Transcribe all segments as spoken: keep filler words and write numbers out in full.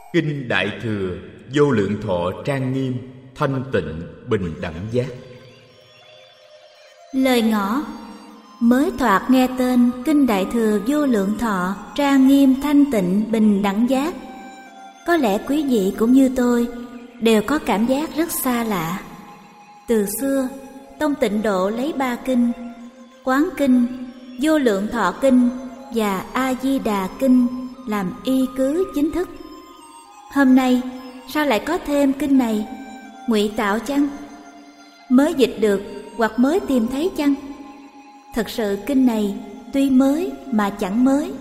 Kinh Đại Thừa Vô Lượng Thọ trang nghiêm, thanh tịnh, bình đẳng giác. Lời ngõ. Mới thoạt nghe tên Kinh Đại Thừa Vô Lượng Thọ trang nghiêm, thanh tịnh, bình đẳng giác, có lẽ quý vị cũng như tôi đều có cảm giác rất xa lạ. Từ xưa, Tông Tịnh Độ lấy ba kinh, Quán Kinh, Vô Lượng Thọ Kinh và A Di Đà Kinh làm y cứ chính thức. Hôm nay sao lại có thêm kinh này? Ngụy tạo chăng? Mới dịch được hoặc mới tìm thấy chăng? Thật sự kinh này tuy mới mà chẳng mới.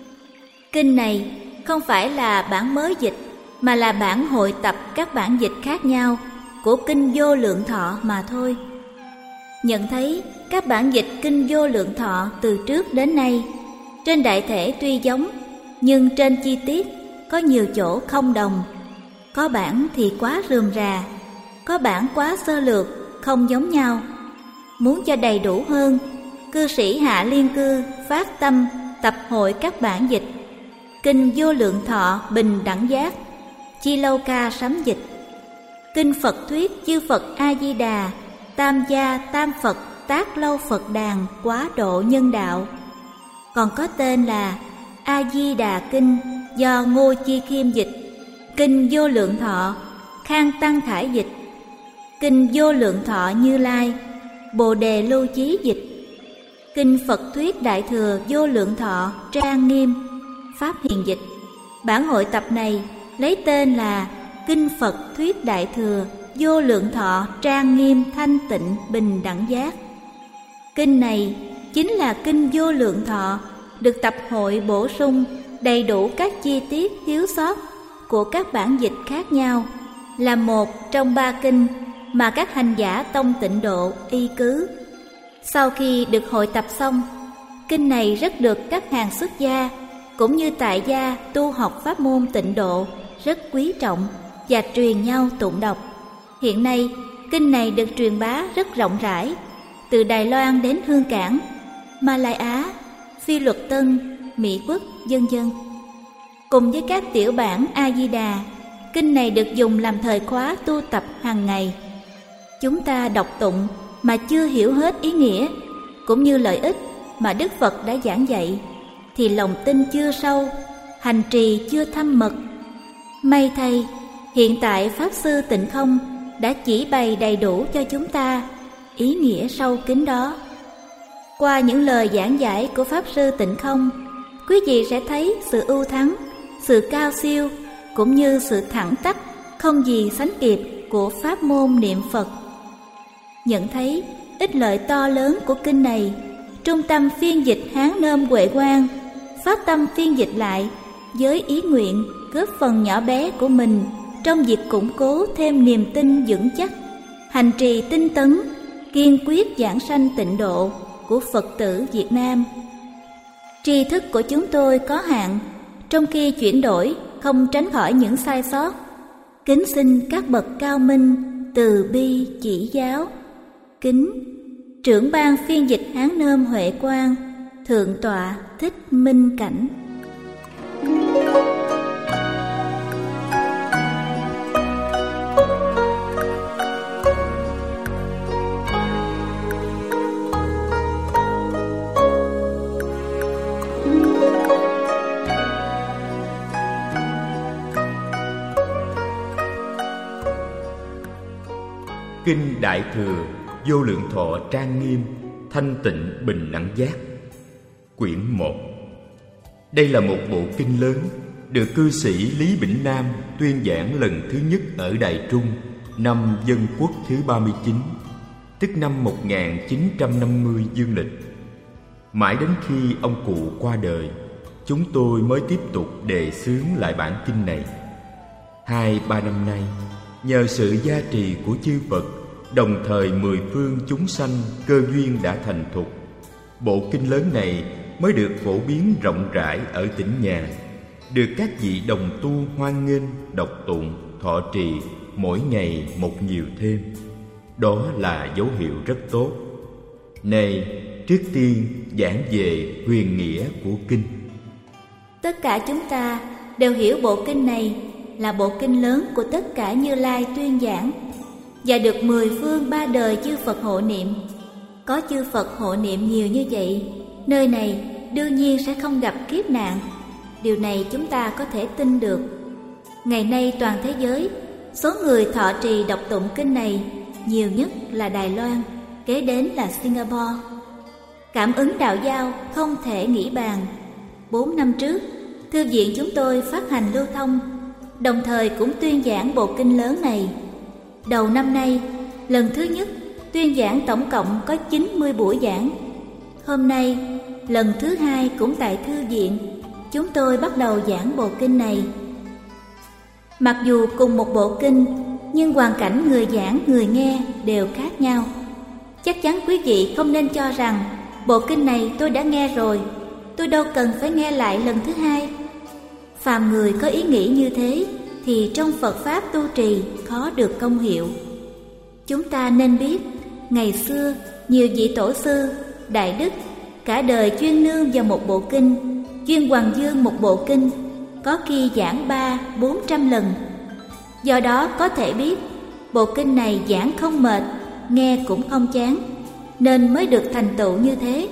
Kinh này không phải là bản mới dịch, mà là bản hội tập các bản dịch khác nhau của Kinh Vô Lượng Thọ mà thôi. Nhận thấy các bản dịch Kinh Vô Lượng Thọ từ trước đến nay trên đại thể tuy giống, nhưng trên chi tiết có nhiều chỗ không đồng. Có bản thì quá rườm rà, có bản quá sơ lược, không giống nhau. Muốn cho đầy đủ hơn, cư sĩ Hạ Liên Cư phát tâm tập hội các bản dịch Kinh Vô Lượng Thọ bình đẳng giác, Chi Lâu Ca sắm dịch, Kinh Phật Thuyết Chư Phật A Di Đà, Tam Gia Tam Phật Tác Lâu Phật Đàn Quá Độ Nhân Đạo. Còn có tên là A Di Đà Kinh do Ngô Chi Khiêm dịch, Kinh Vô Lượng Thọ Khang Tăng Khải dịch, Kinh Vô Lượng Thọ Như Lai Bồ Đề Lưu Chí dịch, Kinh Phật Thuyết Đại Thừa Vô Lượng Thọ trang nghiêm, Pháp Hiền dịch. Bản hội tập này lấy tên là Kinh Phật Thuyết Đại Thừa Vô Lượng Thọ trang nghiêm, thanh tịnh, bình đẳng giác. Kinh này chính là Kinh Vô Lượng Thọ được tập hội bổ sung đầy đủ các chi tiết thiếu sót của các bản dịch khác nhau, là một trong ba kinh mà các hành giả Tông Tịnh Độ y cứ. Sau khi được hội tập xong, kinh này rất được các hàng xuất gia cũng như tại gia tu học pháp môn Tịnh Độ rất quý trọng và truyền nhau tụng đọc. Hiện nay, kinh này được truyền bá rất rộng rãi, từ Đài Loan đến Hương Cảng, Malai Á, Phi Luật Tân, Mỹ Quốc, vân vân. Cùng với các tiểu bản A Di Đà, kinh này được dùng làm thời khóa tu tập hàng ngày. Chúng ta đọc tụng mà chưa hiểu hết ý nghĩa cũng như lợi ích mà Đức Phật đã giảng dạy, thì lòng tin chưa sâu, hành trì chưa thâm mật. May thay, hiện tại Pháp Sư Tịnh Không đã chỉ bày đầy đủ cho chúng ta ý nghĩa sâu kín đó. Qua những lời giảng giải của Pháp Sư Tịnh Không, quý vị sẽ thấy sự ưu thắng, sự cao siêu cũng như sự thẳng tắp không gì sánh kịp của pháp môn niệm Phật. Nhận thấy ích lợi to lớn của kinh này, Trung tâm phiên dịch Hán Nôm Huệ Quang phát tâm phiên dịch lại với ý nguyện góp phần nhỏ bé của mình trong việc củng cố thêm niềm tin vững chắc, hành trì tinh tấn, kiên quyết giảng sanh tịnh độ của Phật tử Việt Nam. Tri thức của chúng tôi có hạn, trong khi chuyển đổi không tránh khỏi những sai sót. Kính xin các bậc cao minh từ bi chỉ giáo. Kính trưởng ban phiên dịch Hán Nôm Huệ Quang, Thượng tọa Thích Minh Cảnh. Kinh Đại Thừa Vô Lượng Thọ trang nghiêm, thanh tịnh, bình đẳng giác. Quyển một. Đây là một bộ kinh lớn được cư sĩ Lý Bỉnh Nam tuyên giảng lần thứ nhất ở Đài Trung năm Dân Quốc thứ ba mươi chín, tức năm một nghìn chín trăm năm mươi dương lịch. Mãi đến khi ông cụ qua đời, chúng tôi mới tiếp tục đề xướng lại bản kinh này. Hai ba năm nay, nhờ sự gia trì của chư Phật, đồng thời mười phương chúng sanh cơ duyên đã thành thục, bộ kinh lớn này mới được phổ biến rộng rãi ở tỉnh nhà, được các vị đồng tu hoan nghênh, đọc tụng, thọ trì mỗi ngày một nhiều thêm. Đó là dấu hiệu rất tốt. Này, trước tiên giảng về huyền nghĩa của kinh. Tất cả chúng ta đều hiểu bộ kinh này là bộ kinh lớn của tất cả Như Lai tuyên giảng và được mười phương ba đời chư Phật hộ niệm. Có chư Phật hộ niệm nhiều như vậy, nơi này đương nhiên sẽ không gặp kiếp nạn. Điều này chúng ta có thể tin được. Ngày nay toàn thế giới, số người thọ trì đọc tụng kinh này nhiều nhất là Đài Loan, kế đến là Singapore. Cảm ứng đạo giao không thể nghĩ bàn. Bốn năm trước, thư viện chúng tôi phát hành lưu thông, đồng thời cũng tuyên giảng bộ kinh lớn này. Đầu năm nay, lần thứ nhất tuyên giảng tổng cộng có chín mươi buổi giảng. Hôm nay, lần thứ hai cũng tại thư viện, chúng tôi bắt đầu giảng bộ kinh này. Mặc dù cùng một bộ kinh, nhưng hoàn cảnh người giảng, người nghe đều khác nhau. Chắc chắn quý vị không nên cho rằng bộ kinh này tôi đã nghe rồi, tôi đâu cần phải nghe lại lần thứ hai. Phàm người có ý nghĩ như thế thì trong Phật Pháp tu trì khó được công hiệu. Chúng ta nên biết, ngày xưa nhiều vị tổ sư, đại đức cả đời chuyên nương vào một bộ kinh, chuyên hoằng dương một bộ kinh, có khi giảng ba, bốn trăm lần. Do đó có thể biết bộ kinh này giảng không mệt, nghe cũng không chán, nên mới được thành tựu như thế.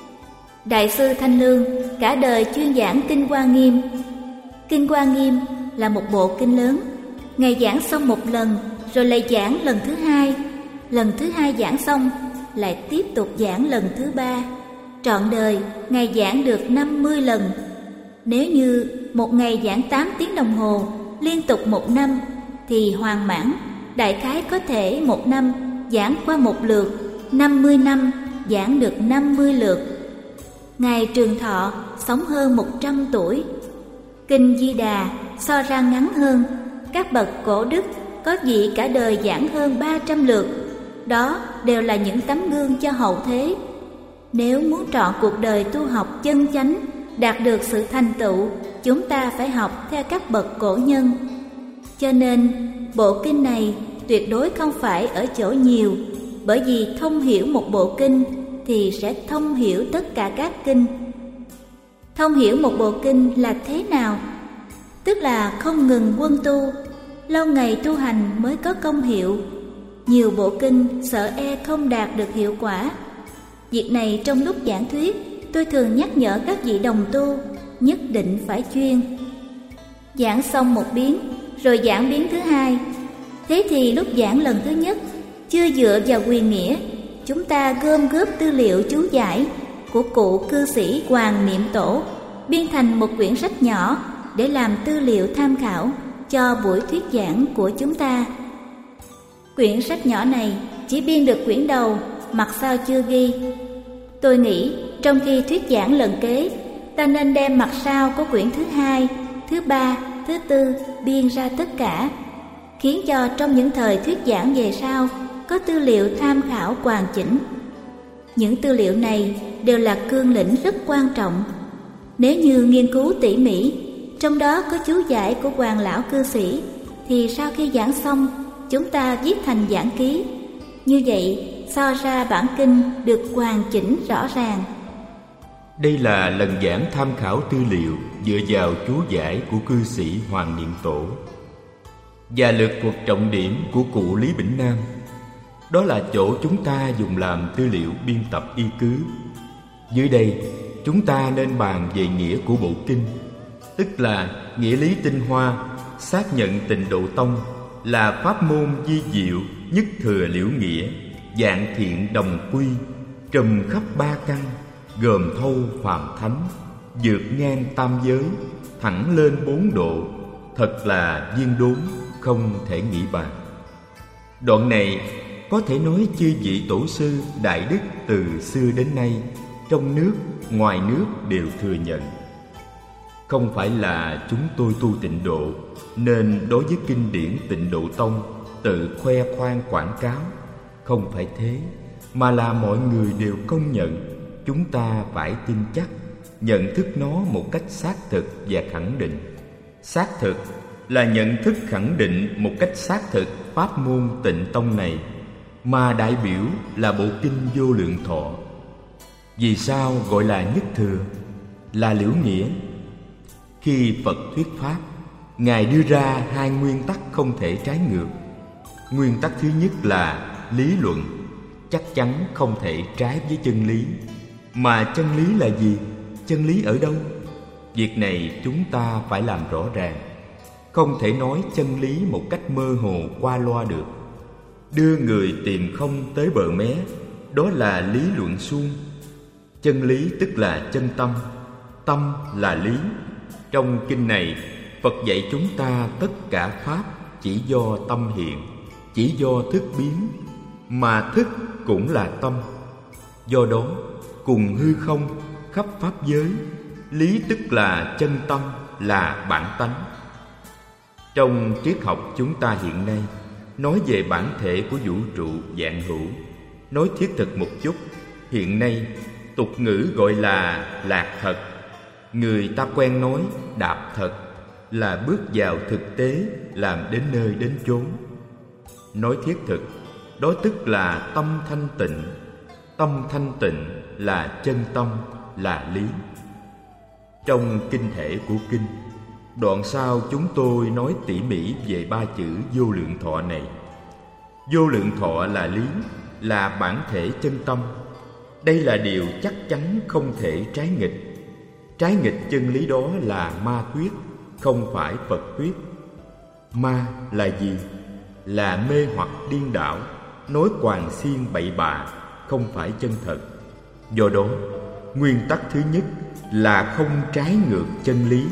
Đại sư Thanh Lương cả đời chuyên giảng Kinh Hoa Nghiêm. Kinh Hoa Nghiêm là một bộ kinh lớn, Ngài giảng xong một lần rồi lại giảng lần thứ hai, lần thứ hai giảng xong lại tiếp tục giảng lần thứ ba. Trọn đời Ngài giảng được năm mươi lần. Nếu như một ngày giảng tám tiếng đồng hồ liên tục một năm thì hoàn mãn, đại khái có thể một năm giảng qua một lượt, năm mươi năm giảng được năm mươi lượt. Ngài Trường Thọ sống hơn một trăm tuổi. Kinh Di Đà so ra ngắn hơn, các bậc cổ đức có vị cả đời giảng hơn ba trăm lượt. Đó đều là những tấm gương cho hậu thế. Nếu muốn trọn cuộc đời tu học chân chánh, đạt được sự thành tựu, chúng ta phải học theo các bậc cổ nhân. Cho nên bộ kinh này tuyệt đối không phải ở chỗ nhiều, bởi vì thông hiểu một bộ kinh thì sẽ thông hiểu tất cả các kinh. Thông hiểu một bộ kinh là thế nào? Tức là không ngừng quân tu, lâu ngày tu hành mới có công hiệu. Nhiều bộ kinh sợ e không đạt được hiệu quả. Việc này trong lúc giảng thuyết, tôi thường nhắc nhở các vị đồng tu nhất định phải chuyên. Giảng xong một biến rồi giảng biến thứ hai. Thế thì lúc giảng lần thứ nhất chưa dựa vào quyền nghĩa, chúng ta gom góp tư liệu chú giải của cụ cư sĩ Hoàng Niệm Tổ, biên thành một quyển sách nhỏ để làm tư liệu tham khảo cho buổi thuyết giảng của chúng ta. Quyển sách nhỏ này chỉ biên được quyển đầu, mặt sau chưa ghi. Tôi nghĩ trong khi thuyết giảng lần kế, ta nên đem mặt sau của quyển thứ hai, thứ ba, thứ tư biên ra tất cả, khiến cho trong những thời thuyết giảng về sau có tư liệu tham khảo hoàn chỉnh. Những tư liệu này đều là cương lĩnh rất quan trọng. Nếu như nghiên cứu tỉ mỉ, trong đó có chú giải của Hoàng lão cư sĩ, thì sau khi giảng xong, chúng ta viết thành giảng ký. Như vậy, so ra bản kinh được hoàn chỉnh rõ ràng. Đây là lần giảng tham khảo tư liệu dựa vào chú giải của cư sĩ Hoàng Niệm Tổ và lược thuộc trọng điểm của cụ Lý Bỉnh Nam. Đó là chỗ chúng ta dùng làm tư liệu biên tập y cứ. Dưới đây, chúng ta nên bàn về nghĩa của bộ kinh, tức là nghĩa lý tinh hoa, xác nhận Tịnh Độ Tông là pháp môn vi diệu, nhất thừa liễu nghĩa, vạn thiện đồng quy, trùm khắp ba căn, gồm thâu phàm thánh, vượt ngang tam giới, thẳng lên bốn độ, thật là viên đốn, không thể nghĩ bàn. Đoạn này có thể nói chư vị tổ sư đại đức từ xưa đến nay, trong nước, ngoài nước đều thừa nhận. Không phải là chúng tôi tu Tịnh Độ nên đối với kinh điển Tịnh Độ Tông tự khoe khoang quảng cáo. Không phải thế, mà là mọi người đều công nhận. Chúng ta phải tin chắc, nhận thức nó một cách xác thực và khẳng định. Xác thực là nhận thức khẳng định một cách xác thực pháp môn Tịnh Tông này, mà đại biểu là bộ kinh Vô Lượng Thọ. Vì sao gọi là nhất thừa, là liễu nghĩa? Khi Phật thuyết pháp, Ngài đưa ra hai nguyên tắc không thể trái ngược. Nguyên tắc thứ nhất là lý luận, chắc chắn không thể trái với chân lý. Mà chân lý là gì? Chân lý ở đâu? Việc này chúng ta phải làm rõ ràng. Không thể nói chân lý một cách mơ hồ qua loa được. Đưa người tìm không tới bờ mé, đó là lý luận suông. Chân lý tức là chân tâm, tâm là lý. Trong kinh này, Phật dạy chúng ta tất cả pháp chỉ do tâm hiện, chỉ do thức biến, mà thức cũng là tâm. Do đó, cùng hư không, khắp pháp giới, lý tức là chân tâm, là bản tánh. Trong triết học chúng ta hiện nay, nói về bản thể của vũ trụ vạn hữu. Nói thiết thực một chút, hiện nay tục ngữ gọi là lạc thật. Người ta quen nói đạp thật, là bước vào thực tế, làm đến nơi đến chốn. Nói thiết thực, đó tức là tâm thanh tịnh. Tâm thanh tịnh là chân tâm, là lý. Trong kinh thể của kinh, đoạn sau chúng tôi nói tỉ mỉ về ba chữ vô lượng thọ này. Vô lượng thọ là lý, là bản thể chân tâm. Đây là điều chắc chắn không thể trái nghịch. Trái nghịch chân lý đó là ma thuyết, không phải Phật thuyết. Ma là gì? Là mê hoặc điên đảo, nói quàng xiên bậy bạ, không phải chân thật. Do đó, nguyên tắc thứ nhất là không trái ngược chân lý.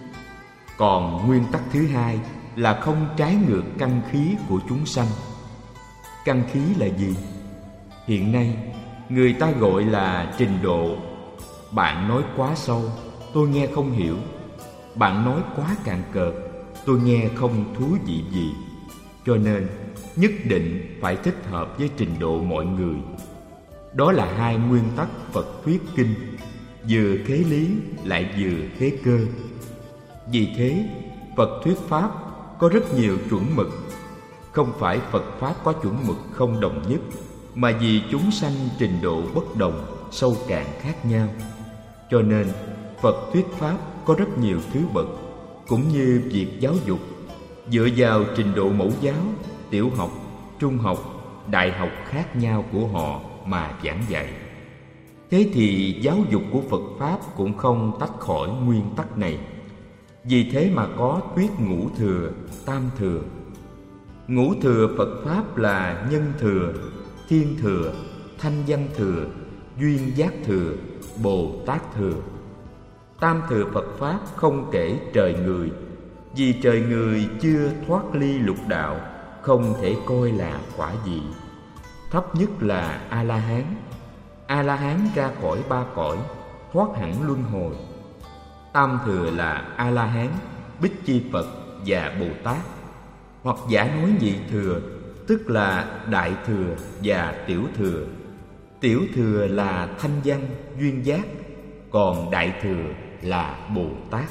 Còn nguyên tắc thứ hai là không trái ngược căn khí của chúng sanh. Căn khí là gì? Hiện nay, người ta gọi là trình độ. Bạn nói quá sâu, tôi nghe không hiểu. Bạn nói quá cạn cợt, tôi nghe không thú vị gì. Cho nên, nhất định phải thích hợp với trình độ mọi người. Đó là hai nguyên tắc Phật thuyết kinh, vừa khế lý lại vừa khế cơ. Vì thế, Phật thuyết Pháp có rất nhiều chuẩn mực. Không phải Phật Pháp có chuẩn mực không đồng nhất, mà vì chúng sanh trình độ bất đồng, sâu cạn khác nhau. Cho nên, Phật thuyết Pháp có rất nhiều thứ bậc. Cũng như việc giáo dục, dựa vào trình độ mẫu giáo, tiểu học, trung học, đại học khác nhau của họ mà giảng dạy. Thế thì giáo dục của Phật Pháp cũng không tách khỏi nguyên tắc này. Vì thế mà có thuyết ngũ thừa, tam thừa. Ngũ thừa Phật Pháp là nhân thừa, thiên thừa, thanh văn thừa, duyên giác thừa, Bồ Tát thừa. Tam thừa Phật Pháp không kể trời người, vì trời người chưa thoát ly lục đạo, không thể coi là quả vị. Thấp nhất là A-la-hán. A-la-hán ra khỏi ba cõi, thoát hẳn luân hồi. Tam thừa là A-la-hán, Bích Chi Phật và Bồ Tát. Hoặc giả nói nhị thừa, tức là đại thừa và tiểu thừa. Tiểu thừa là thanh văn, duyên giác, còn đại thừa là Bồ Tát.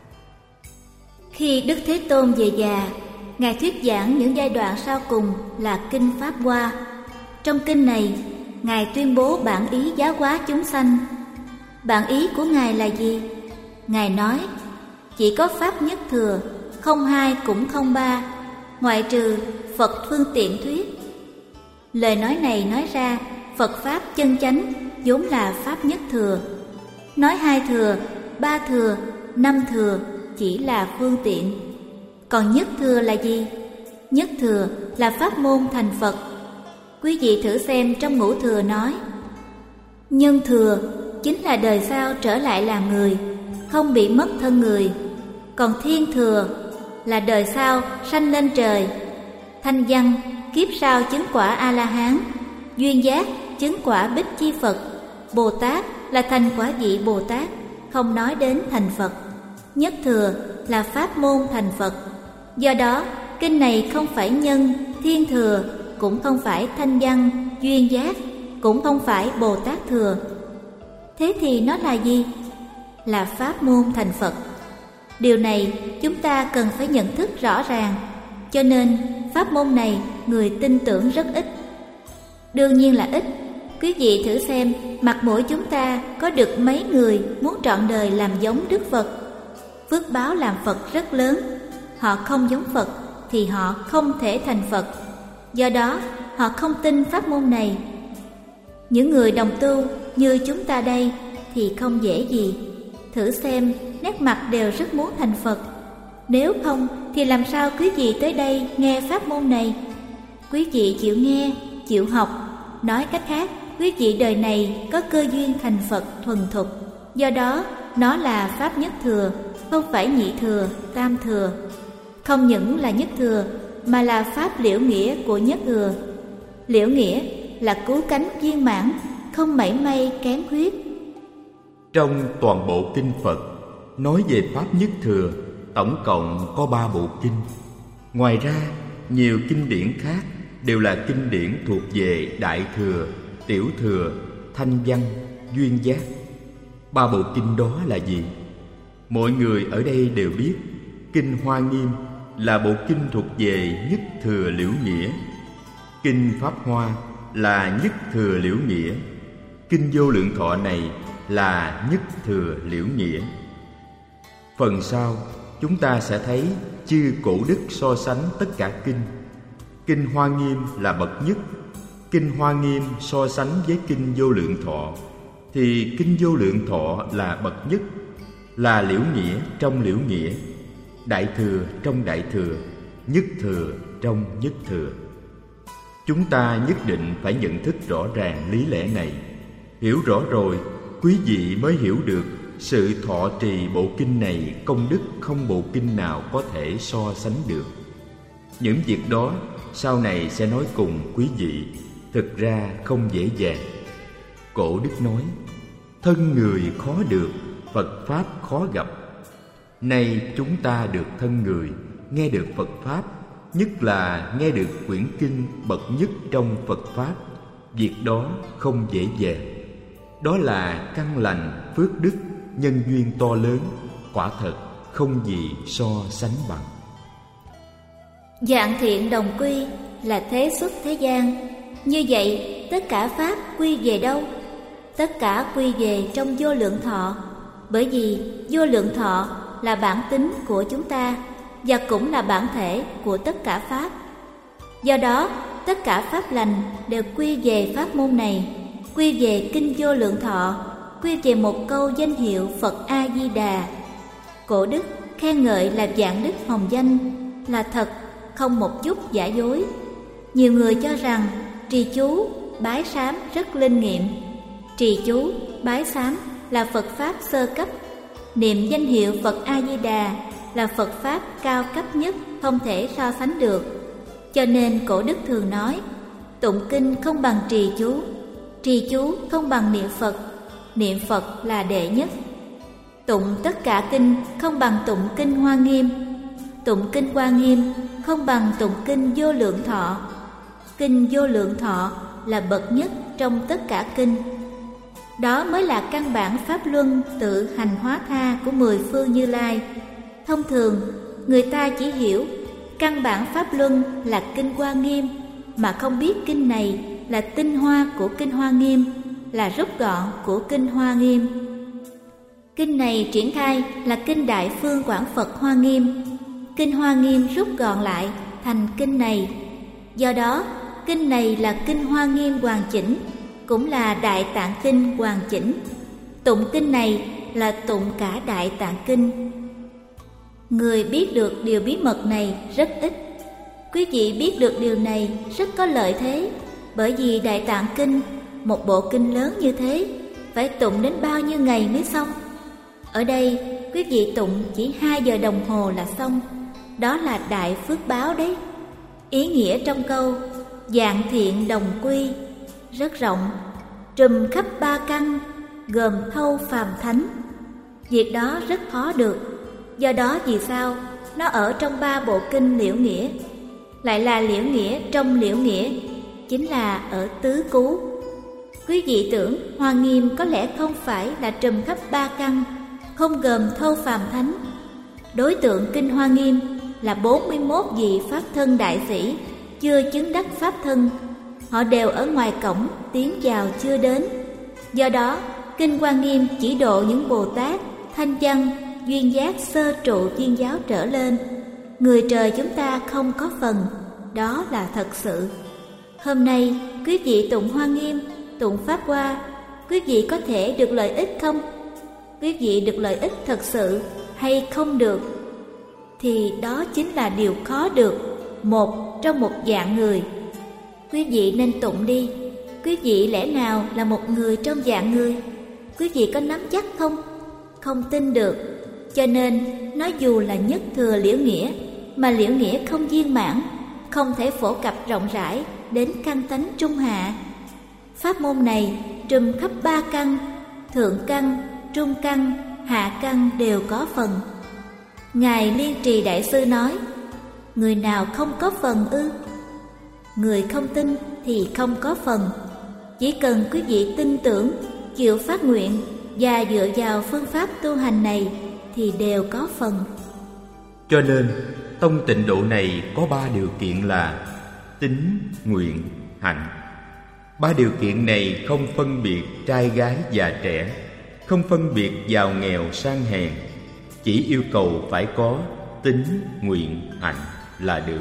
Khi Đức Thế Tôn về già, Ngài thuyết giảng những giai đoạn sau cùng là Kinh Pháp Hoa. Trong kinh này, Ngài tuyên bố bản ý giáo hóa chúng sanh. Bản ý của Ngài là gì? Ngài nói, chỉ có Pháp nhất thừa, không hai cũng không ba, ngoại trừ Phật phương tiện thuyết. Lời nói này nói ra, Phật Pháp chân chánh vốn là Pháp nhất thừa. Nói hai thừa, ba thừa, năm thừa chỉ là phương tiện. Còn nhất thừa là gì? Nhất thừa là pháp môn thành Phật. Quý vị thử xem trong ngũ thừa nói, nhân thừa chính là đời sau trở lại làm người, không bị mất thân người. Còn thiên thừa là đời sau sanh lên trời. Thanh văn kiếp sau chứng quả A-la-hán. Duyên giác chứng quả Bích Chi Phật. Bồ Tát là thành quả vị Bồ Tát, không nói đến thành Phật. Nhất thừa là pháp môn thành Phật. Do đó, kinh này không phải nhân, thiên thừa, cũng không phải thanh văn, duyên giác, cũng không phải Bồ Tát thừa. Thế thì nó là gì? Là pháp môn thành Phật. Điều này chúng ta cần phải nhận thức rõ ràng. Cho nên pháp môn này người tin tưởng rất ít. Đương nhiên là ít. Quý vị thử xem, mặt mũi chúng ta có được mấy người muốn trọn đời làm giống Đức Phật. Phước báo làm Phật rất lớn. họ không giống Phật thì họ không thể thành Phật. Do đó, họ không tin pháp môn này. Những người đồng tu như chúng ta đây thì không dễ gì. Thử xem, nét mặt đều rất muốn thành Phật. Nếu không thì làm sao quý vị tới đây nghe pháp môn này? Quý vị chịu nghe, chịu học. Nói cách khác, quý vị đời này có cơ duyên thành Phật thuần thục. Do đó, nó là pháp nhất thừa, không phải nhị thừa, tam thừa. Không những là nhất thừa, mà là pháp liễu nghĩa của nhất thừa. Liễu nghĩa là cứu cánh viên mãn, không mảy may kém khuyết. Trong toàn bộ kinh Phật nói về pháp nhất thừa tổng cộng có ba bộ kinh. Ngoài ra, nhiều kinh điển khác đều là kinh điển thuộc về Đại Thừa, Tiểu Thừa, Thanh Văn, Duyên Giác. Ba bộ kinh đó là gì? Mọi người ở đây đều biết. Kinh Hoa Nghiêm là bộ kinh thuộc về nhất thừa liễu nghĩa. Kinh Pháp Hoa là nhất thừa liễu nghĩa. Kinh Vô Lượng Thọ này là nhất thừa liễu nghĩa. Phần sau chúng ta sẽ thấy chư cổ đức so sánh tất cả kinh. Kinh Hoa Nghiêm là bậc nhất. Kinh Hoa Nghiêm so sánh với kinh Vô Lượng Thọ thì kinh Vô Lượng Thọ là bậc nhất, là liễu nghĩa trong liễu nghĩa, đại thừa trong đại thừa, nhất thừa trong nhất thừa. Chúng ta nhất định phải nhận thức rõ ràng lý lẽ này. Hiểu rõ rồi, quý vị mới hiểu được sự thọ trì bộ kinh này công đức không bộ kinh nào có thể so sánh được. Những việc đó sau này sẽ nói cùng quý vị, thực ra không dễ dàng. Cổ đức nói, thân người khó được, Phật Pháp khó gặp. Nay chúng ta được thân người, nghe được Phật Pháp, nhất là nghe được quyển kinh bậc nhất trong Phật Pháp. Việc đó không dễ dàng. Đó là căn lành, phước đức, nhân duyên to lớn, quả thật không gì so sánh bằng. Dạng thiện đồng quy là thế xuất thế gian. Như vậy, tất cả pháp quy về đâu? Tất cả quy về trong vô lượng thọ. Bởi vì vô lượng thọ là bản tính của chúng ta và cũng là bản thể của tất cả pháp. Do đó, tất cả pháp lành đều quy về pháp môn này, quy về kinh Vô Lượng Thọ, quy về một câu danh hiệu Phật A Di Đà. Cổ đức khen ngợi là vạn đức hồng danh, là thật, không một chút giả dối. Nhiều người cho rằng trì chú, bái sám rất linh nghiệm. Trì chú, bái sám là Phật Pháp sơ cấp. Niệm danh hiệu Phật A Di Đà là Phật Pháp cao cấp nhất, không thể so sánh được. Cho nên cổ đức thường nói, tụng kinh không bằng trì chú, trì chú không bằng niệm Phật, niệm Phật là đệ nhất. Tụng tất cả kinh không bằng tụng kinh Hoa Nghiêm, tụng kinh Hoa Nghiêm không bằng tụng kinh Vô Lượng Thọ. Kinh Vô Lượng Thọ là bậc nhất trong tất cả kinh. Đó mới là căn bản pháp luân tự hành hóa tha của mười phương Như Lai. Thông thường, người ta chỉ hiểu căn bản pháp luân là kinh Hoa Nghiêm, mà không biết kinh này là tinh hoa của kinh Hoa Nghiêm, là rút gọn của kinh Hoa Nghiêm. Kinh này triển khai là kinh Đại Phương Quảng Phật Hoa Nghiêm. Kinh Hoa Nghiêm rút gọn lại thành kinh này. Do đó, kinh này là kinh Hoa Nghiêm hoàn chỉnh, cũng là Đại Tạng Kinh hoàn chỉnh. Tụng kinh này là tụng cả Đại Tạng Kinh. Người biết được điều bí mật này rất ít. Quý vị biết được điều này rất có lợi thế, bởi vì Đại Tạng Kinh, một bộ kinh lớn như thế, phải tụng đến bao nhiêu ngày mới xong. Ở đây, quý vị tụng chỉ hai giờ đồng hồ là xong. Đó là đại phước báo đấy. Ý nghĩa trong câu dạng thiện đồng quy rất rộng, trùm khắp ba căn, gồm thâu phàm thánh. Việc đó rất khó được. Do đó vì sao nó ở trong ba bộ kinh liễu nghĩa, lại là liễu nghĩa trong liễu nghĩa, chính là ở tứ cứu. Quý vị tưởng Hoa Nghiêm có lẽ không phải là trùm khắp ba căn, không gồm thâu phàm thánh. Đối tượng kinh Hoa Nghiêm là bốn mươi mốt vị pháp thân đại sĩ chưa chứng đắc pháp thân. Họ đều ở ngoài cổng, tiến vào chưa đến. Do đó, kinh Hoa Nghiêm chỉ độ những Bồ Tát, Thanh Văn, Duyên Giác sơ trụ viên giáo trở lên. người trời chúng ta không có phần, đó là thật sự. Hôm nay quý vị tụng Hoa Nghiêm, tụng Pháp Hoa, quý vị có thể được lợi ích không? Quý vị được lợi ích thật sự hay không được? Thì đó chính là điều khó được, một trong một dạng người. Quý vị nên tụng đi. Quý vị lẽ nào là một người trong dạng người? Quý vị có nắm chắc không? Không tin được. Cho nên nói dù là nhất thừa liễu nghĩa, mà liễu nghĩa không viên mãn, không thể phổ cập rộng rãi đến căn tánh trung hạ. Pháp môn này trùm khắp ba căn, thượng căn, trung căn, hạ căn đều có phần. Ngài Liên Trì Đại Sư nói, người nào không có phần ư? Người không tin thì không có phần. Chỉ cần quý vị tin tưởng, chịu phát nguyện và dựa vào phương pháp tu hành này thì đều có phần. Cho nên tông Tịnh Độ này có ba điều kiện là tín, nguyện, hạnh. Ba điều kiện này không phân biệt trai gái già trẻ, không phân biệt giàu nghèo sang hèn, chỉ yêu cầu phải có tín, nguyện, hạnh là được.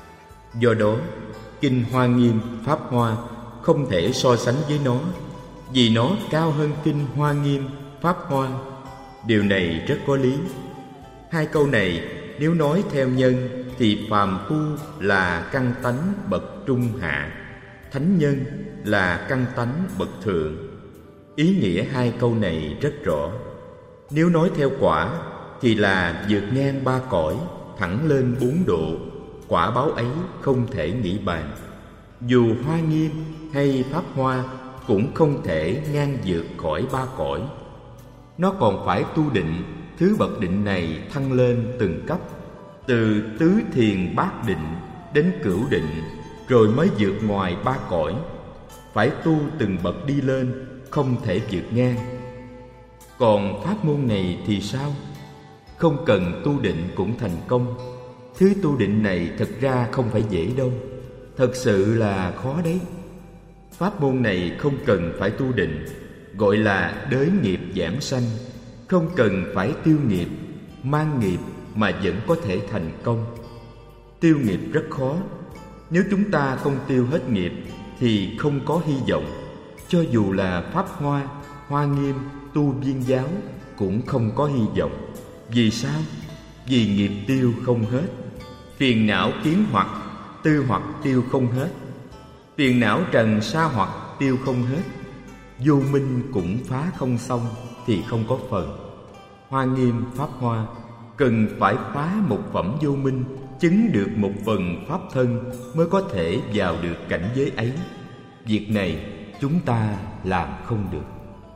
Do đó, Kinh Hoa Nghiêm, Pháp Hoa không thể so sánh với nó, vì nó cao hơn Kinh Hoa Nghiêm, Pháp Hoa. Điều này rất có lý. Hai câu này nếu nói theo nhân thì phàm phu là căn tánh bậc trung hạ, thánh nhân là căn tánh bậc thượng. Ý nghĩa hai câu này rất rõ. Nếu nói theo quả thì là vượt ngang ba cõi, thẳng lên bốn độ. Quả báo ấy không thể nghĩ bàn. Dù Hoa Nghiêm hay Pháp Hoa cũng không thể ngang vượt khỏi ba cõi. Nó còn phải tu định, thứ bậc định này thăng lên từng cấp, từ tứ thiền bát định đến cửu định, rồi mới vượt ngoài ba cõi. Phải tu từng bậc đi lên, không thể vượt ngang. Còn pháp môn này thì sao? Không cần tu định cũng thành công. Thứ tu định này thật ra không phải dễ đâu, thật sự là khó đấy. Pháp môn này không cần phải tu định, gọi là đới nghiệp giảm sanh. Không cần phải tiêu nghiệp, mang nghiệp mà vẫn có thể thành công. Tiêu nghiệp rất khó. Nếu chúng ta không tiêu hết nghiệp thì không có hy vọng. Cho dù là Pháp Hoa, Hoa Nghiêm, tu Viên giáo cũng không có hy vọng. Vì sao? Vì nghiệp tiêu không hết. Phiền não kiến hoặc, tư hoặc tiêu không hết. Phiền não trần sa hoặc tiêu không hết. Vô minh cũng phá không xong thì không có phần. Hoa Nghiêm, Pháp Hoa cần phải phá một phẩm vô minh, chứng được một phần pháp thân mới có thể vào được cảnh giới ấy. Việc này chúng ta làm không được.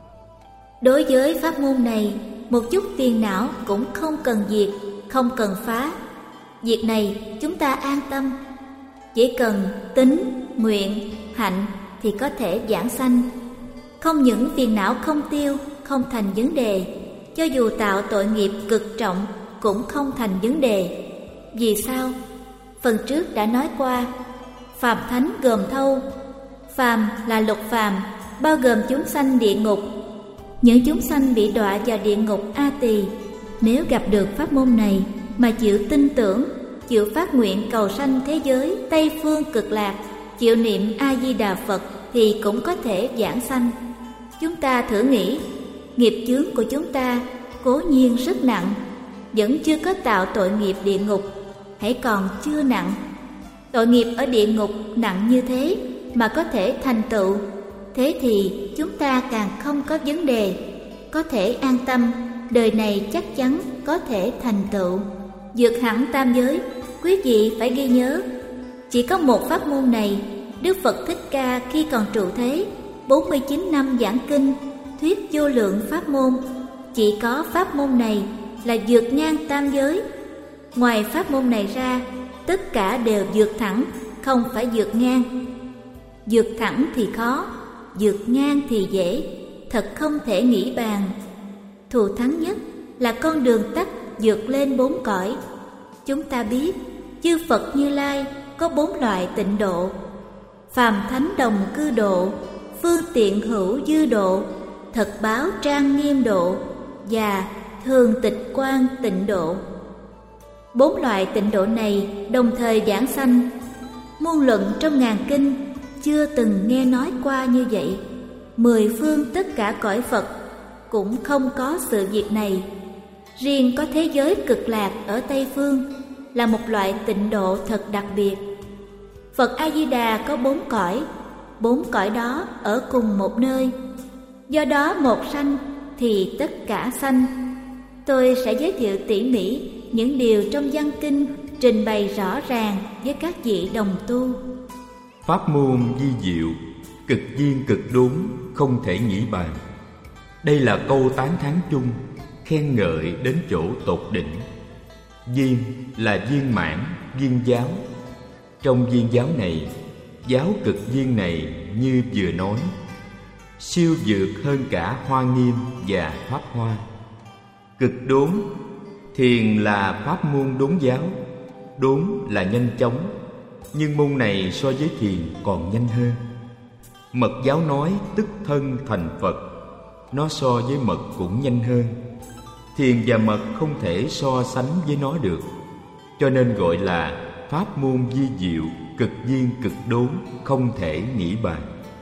Đối với pháp môn này, một chút phiền não cũng không cần diệt, không cần phá. Việc này chúng ta an tâm. Chỉ cần tín, nguyện, hạnh thì có thể giảng sanh. Không những phiền não không tiêu, không thành vấn đề, cho dù tạo tội nghiệp cực trọng cũng không thành vấn đề. Vì sao? Phần trước đã nói qua, phàm thánh gồm thâu. Phàm là lục phàm, bao gồm chúng sanh địa ngục. Những chúng sanh bị đọa vào địa ngục A Tỳ, nếu gặp được pháp môn này mà chịu tin tưởng, chịu phát nguyện cầu sanh thế giới Tây Phương Cực Lạc, chịu niệm A Di Đà Phật thì cũng có thể giảng sanh. Chúng ta thử nghĩ, nghiệp chướng của chúng ta cố nhiên rất nặng, vẫn chưa có tạo tội nghiệp địa ngục, hãy còn chưa nặng. Tội nghiệp ở địa ngục nặng như thế mà có thể thành tựu, thế thì chúng ta càng không có vấn đề, có thể an tâm, đời này chắc chắn có thể thành tựu. Vượt hẳn tam giới, quý vị phải ghi nhớ, chỉ có một pháp môn này. Đức Phật Thích Ca khi còn trụ thế, bốn mươi chín năm giảng kinh, thuyết vô lượng pháp môn. Chỉ có pháp môn này là vượt ngang tam giới. Ngoài pháp môn này ra, tất cả đều vượt thẳng, không phải vượt ngang. Vượt thẳng thì khó, vượt ngang thì dễ, thật không thể nghĩ bàn. Thù thắng nhất là con đường tắt vượt lên bốn cõi. Chúng ta biết, chư Phật Như Lai có bốn loại tịnh độ: phàm thánh đồng cư độ, phương tiện hữu dư độ, thật báo trang nghiêm độ và thường tịch quan tịnh độ. Bốn loại tịnh độ này đồng thời giảng sanh. Muôn luận trong ngàn kinh chưa từng nghe nói qua như vậy. Mười phương tất cả cõi Phật cũng không có sự việc này. Riêng có thế giới cực lạc ở Tây Phương là một loại tịnh độ thật đặc biệt. Phật A-di-đà có bốn cõi, bốn cõi đó ở cùng một nơi. Do đó một sanh thì tất cả sanh. Tôi sẽ giới thiệu tỉ mỉ những điều trong văn kinh trình bày rõ ràng với các vị đồng tu. Pháp môn vi diệu, cực viên cực đốn, không thể nghĩ bàn. Đây là câu tán thán chung, khen ngợi đến chỗ tột đỉnh. Viên là viên mãn, viên giáo. Trong viên giáo này, giáo cực viên này như vừa nói, siêu vượt hơn cả Hoa Nghiêm và Pháp Hoa. Cực đốn, thiền là pháp môn đốn giáo. Đốn là nhanh chóng, nhưng môn này so với thiền còn nhanh hơn. Mật giáo nói tức thân thành Phật, nó so với mật cũng nhanh hơn. Thiền và mật không thể so sánh với nó được, cho nên gọi là pháp môn vi diệu, cực viên cực đốn, không thể nghĩ bàn.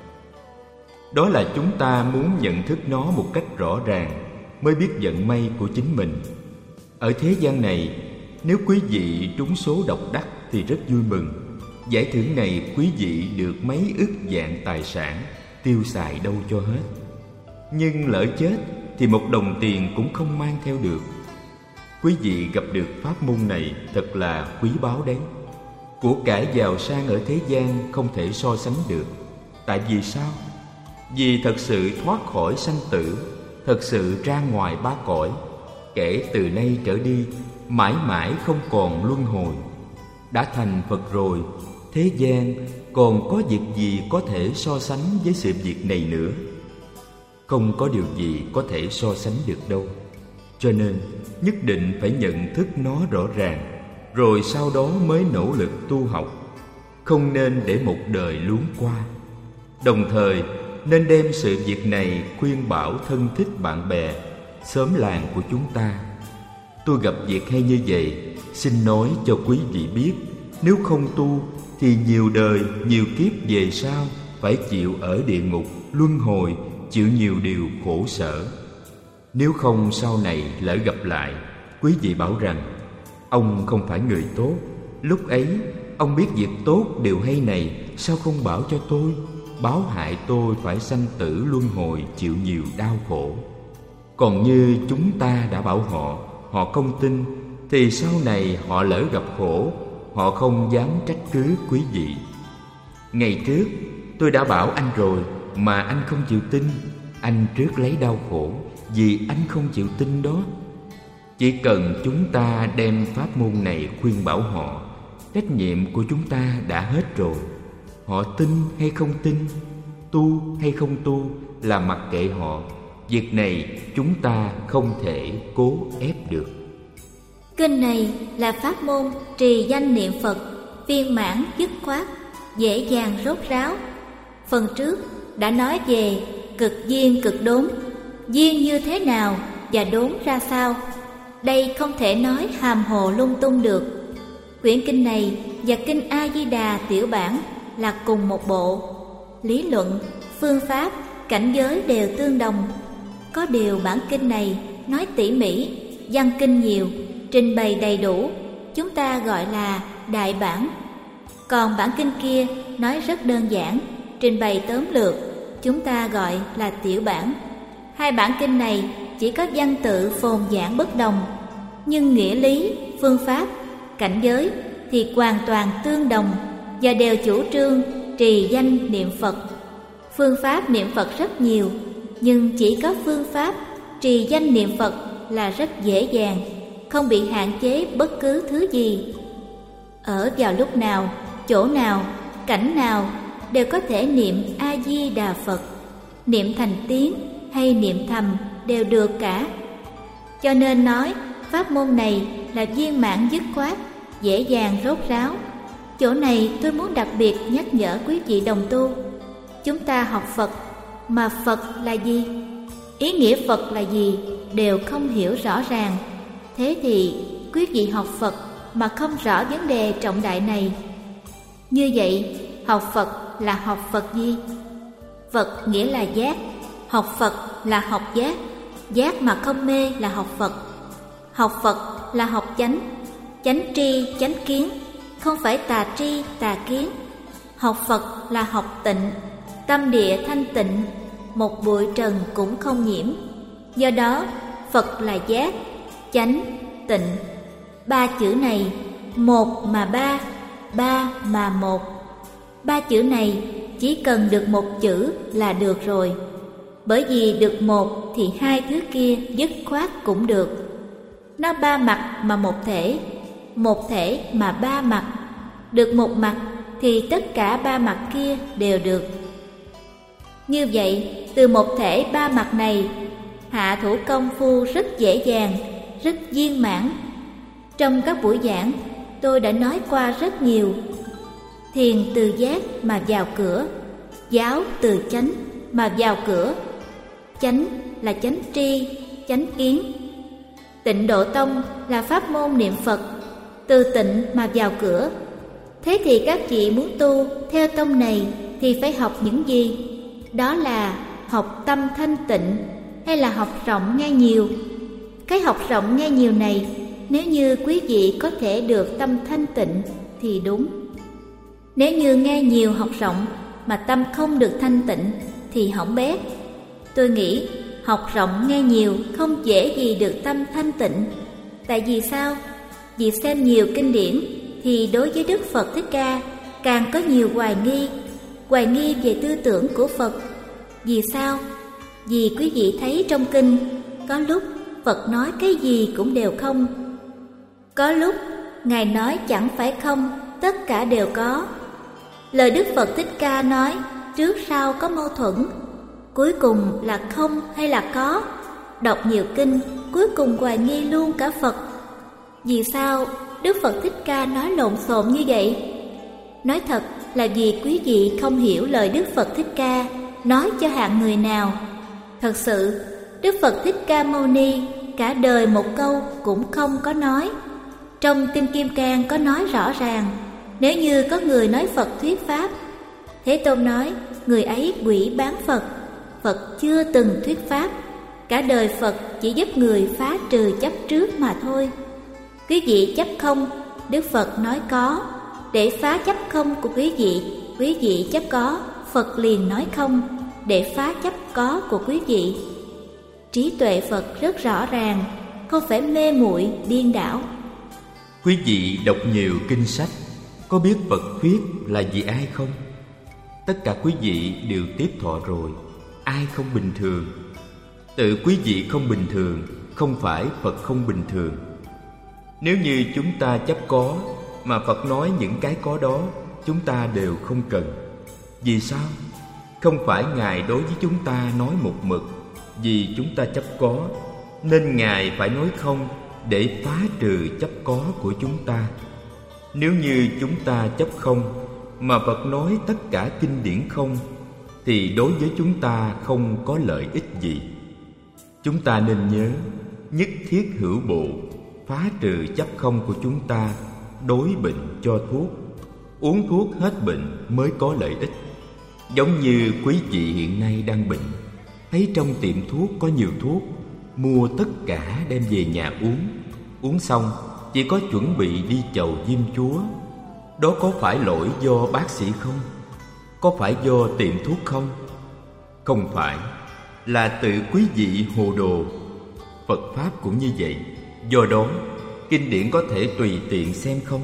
Đó là chúng ta muốn nhận thức nó một cách rõ ràng mới biết vận may của chính mình. Ở thế gian này, nếu quý vị trúng số độc đắc thì rất vui mừng. Giải thưởng này quý vị được mấy ức vạn tài sản, tiêu xài đâu cho hết. Nhưng lỡ chết thì một đồng tiền cũng không mang theo được. Quý vị gặp được pháp môn này thật là quý báu đấy. Của cải giàu sang ở thế gian không thể so sánh được. Tại vì sao? Vì thật sự thoát khỏi sanh tử, thật sự ra ngoài ba cõi, kể từ nay trở đi mãi mãi không còn luân hồi. Đã thành Phật rồi, thế gian còn có việc gì có thể so sánh với sự việc này nữa? Không có điều gì có thể so sánh được đâu. Cho nên nhất định phải nhận thức nó rõ ràng, rồi sau đó mới nỗ lực tu học. Không nên để một đời luống qua. Đồng thời nên đem sự việc này khuyên bảo thân thích bạn bè, xóm làng của chúng ta. Tôi gặp việc hay như vậy, xin nói cho quý vị biết, nếu không tu thì nhiều đời, nhiều kiếp về sau phải chịu ở địa ngục, luân hồi, chịu nhiều điều khổ sở. Nếu không sau này lỡ gặp lại, quý vị bảo rằng ông không phải người tốt, lúc ấy ông biết việc tốt điều hay này, sao không bảo cho tôi, báo hại tôi phải sanh tử luân hồi, chịu nhiều đau khổ. Còn như chúng ta đã bảo họ, họ không tin, thì sau này họ lỡ gặp khổ, họ không dám trách cứ quý vị. Ngày trước tôi đã bảo anh rồi mà anh không chịu tin. Anh trước lấy đau khổ vì anh không chịu tin đó. Chỉ cần chúng ta đem pháp môn này khuyên bảo họ, trách nhiệm của chúng ta đã hết rồi. Họ tin hay không tin, tu hay không tu là mặc kệ họ. Việc này chúng ta không thể cố ép được. Kinh này là pháp môn trì danh niệm Phật, viên mãn dứt khoát, dễ dàng rốt ráo. Phần trước đã nói về cực viên cực đốn, viên như thế nào và đốn ra sao. Đây không thể nói hàm hồ lung tung được. Quyển kinh này và kinh A-di-đà tiểu bản là cùng một bộ. Lý luận, phương pháp, cảnh giới đều tương đồng. Có điều bản kinh này nói tỉ mỉ, văn kinh nhiều, trình bày đầy đủ, chúng ta gọi là đại bản. Còn bản kinh kia nói rất đơn giản, trình bày tóm lược, chúng ta gọi là tiểu bản. Hai bản kinh này chỉ có văn tự phồn giản bất đồng, nhưng nghĩa lý, phương pháp, cảnh giới thì hoàn toàn tương đồng và đều chủ trương trì danh niệm Phật. Phương pháp niệm Phật rất nhiều, nhưng chỉ có phương pháp trì danh niệm Phật là rất dễ dàng, không bị hạn chế bất cứ thứ gì. Ở vào lúc nào, chỗ nào, cảnh nào đều có thể niệm A-di-đà Phật. Niệm thành tiếng hay niệm thầm đều được cả. Cho nên nói pháp môn này là viên mãn dứt khoát, dễ dàng rốt ráo. Chỗ này tôi muốn đặc biệt nhắc nhở quý vị đồng tu. Chúng ta học Phật, mà Phật là gì? Ý nghĩa Phật là gì đều không hiểu rõ ràng. Thế thì quý vị học Phật mà không rõ vấn đề trọng đại này. Như vậy, học Phật là học Phật gì? Phật nghĩa là giác, học Phật là học giác. Giác mà không mê là học Phật. Học Phật là học chánh, chánh tri, chánh kiến, không phải tà tri, tà kiến. Học Phật là học tịnh, tâm địa thanh tịnh, một bụi trần cũng không nhiễm. Do đó, Phật là giác, chánh, tịnh. Ba chữ này, một mà ba, ba mà một. Ba chữ này chỉ cần được một chữ là được rồi. Bởi vì được một thì hai thứ kia dứt khoát cũng được. Nó ba mặt mà một thể, một thể mà ba mặt. Được một mặt thì tất cả ba mặt kia đều được. Như vậy, từ một thể ba mặt này, hạ thủ công phu rất dễ dàng, rất viên mãn. Trong các buổi giảng, tôi đã nói qua rất nhiều. Thiền từ giác mà vào cửa, giáo từ chánh mà vào cửa. Chánh là chánh tri, chánh kiến. Tịnh Độ Tông là pháp môn niệm Phật, từ tịnh mà vào cửa. Thế thì các chị muốn tu theo tông này thì phải học những gì? Đó là học tâm thanh tịnh hay là học rộng nghe nhiều? Cái học rộng nghe nhiều này, nếu như quý vị có thể được tâm thanh tịnh thì đúng. Nếu như nghe nhiều học rộng mà tâm không được thanh tịnh thì hỏng bét. Tôi nghĩ học rộng nghe nhiều không dễ gì được tâm thanh tịnh. Tại vì sao? Vì xem nhiều kinh điển thì đối với Đức Phật Thích Ca càng có nhiều hoài nghi, hoài nghi về tư tưởng của Phật. Vì sao? Vì quý vị thấy trong kinh, có lúc Phật nói cái gì cũng đều không. Có lúc Ngài nói chẳng phải không, tất cả đều có. Lời Đức Phật Thích Ca nói trước sau có mâu thuẫn, cuối cùng là không hay là có. Đọc nhiều kinh, cuối cùng hoài nghi luôn cả Phật. Vì sao Đức Phật Thích Ca nói lộn xộn như vậy? Nói thật là vì quý vị không hiểu lời Đức Phật Thích Ca nói cho hạng người nào. Thật sự, Đức Phật Thích Ca Mâu Ni cả đời một câu cũng không có nói. Trong Kinh Kim Cang có nói rõ ràng, nếu như có người nói Phật thuyết pháp, Thế Tôn nói người ấy quỷ bán Phật. Phật chưa từng thuyết pháp, cả đời Phật chỉ giúp người phá trừ chấp trước mà thôi. Quý vị chấp không, Đức Phật nói có. Để phá chấp không của quý vị, quý vị chấp có, Phật liền nói không, để phá chấp có của quý vị. Trí tuệ Phật rất rõ ràng, không phải mê muội điên đảo. Quý vị đọc nhiều kinh sách, có biết Phật thuyết là vì ai không? Tất cả quý vị đều tiếp thọ rồi, ai không bình thường? Tự quý vị không bình thường, không phải Phật không bình thường. Nếu như chúng ta chấp có, mà Phật nói những cái có đó, chúng ta đều không cần. Vì sao? Không phải Ngài đối với chúng ta nói một mực, vì chúng ta chấp có, nên Ngài phải nói không để phá trừ chấp có của chúng ta. Nếu như chúng ta chấp không, mà Phật nói tất cả kinh điển không, thì đối với chúng ta không có lợi ích gì. Chúng ta nên nhớ, nhất thiết hữu bộ, phá trừ chấp không của chúng ta, đối bệnh cho thuốc. Uống thuốc hết bệnh mới có lợi ích. Giống như quý vị hiện nay đang bệnh, thấy trong tiệm thuốc có nhiều thuốc, mua tất cả đem về nhà uống. Uống xong chỉ có chuẩn bị đi chầu Diêm Chúa. Đó có phải lỗi do bác sĩ không? Có phải do tiệm thuốc không? Không phải, là tự quý vị hồ đồ. Phật Pháp cũng như vậy. Do đó, kinh điển có thể tùy tiện xem không?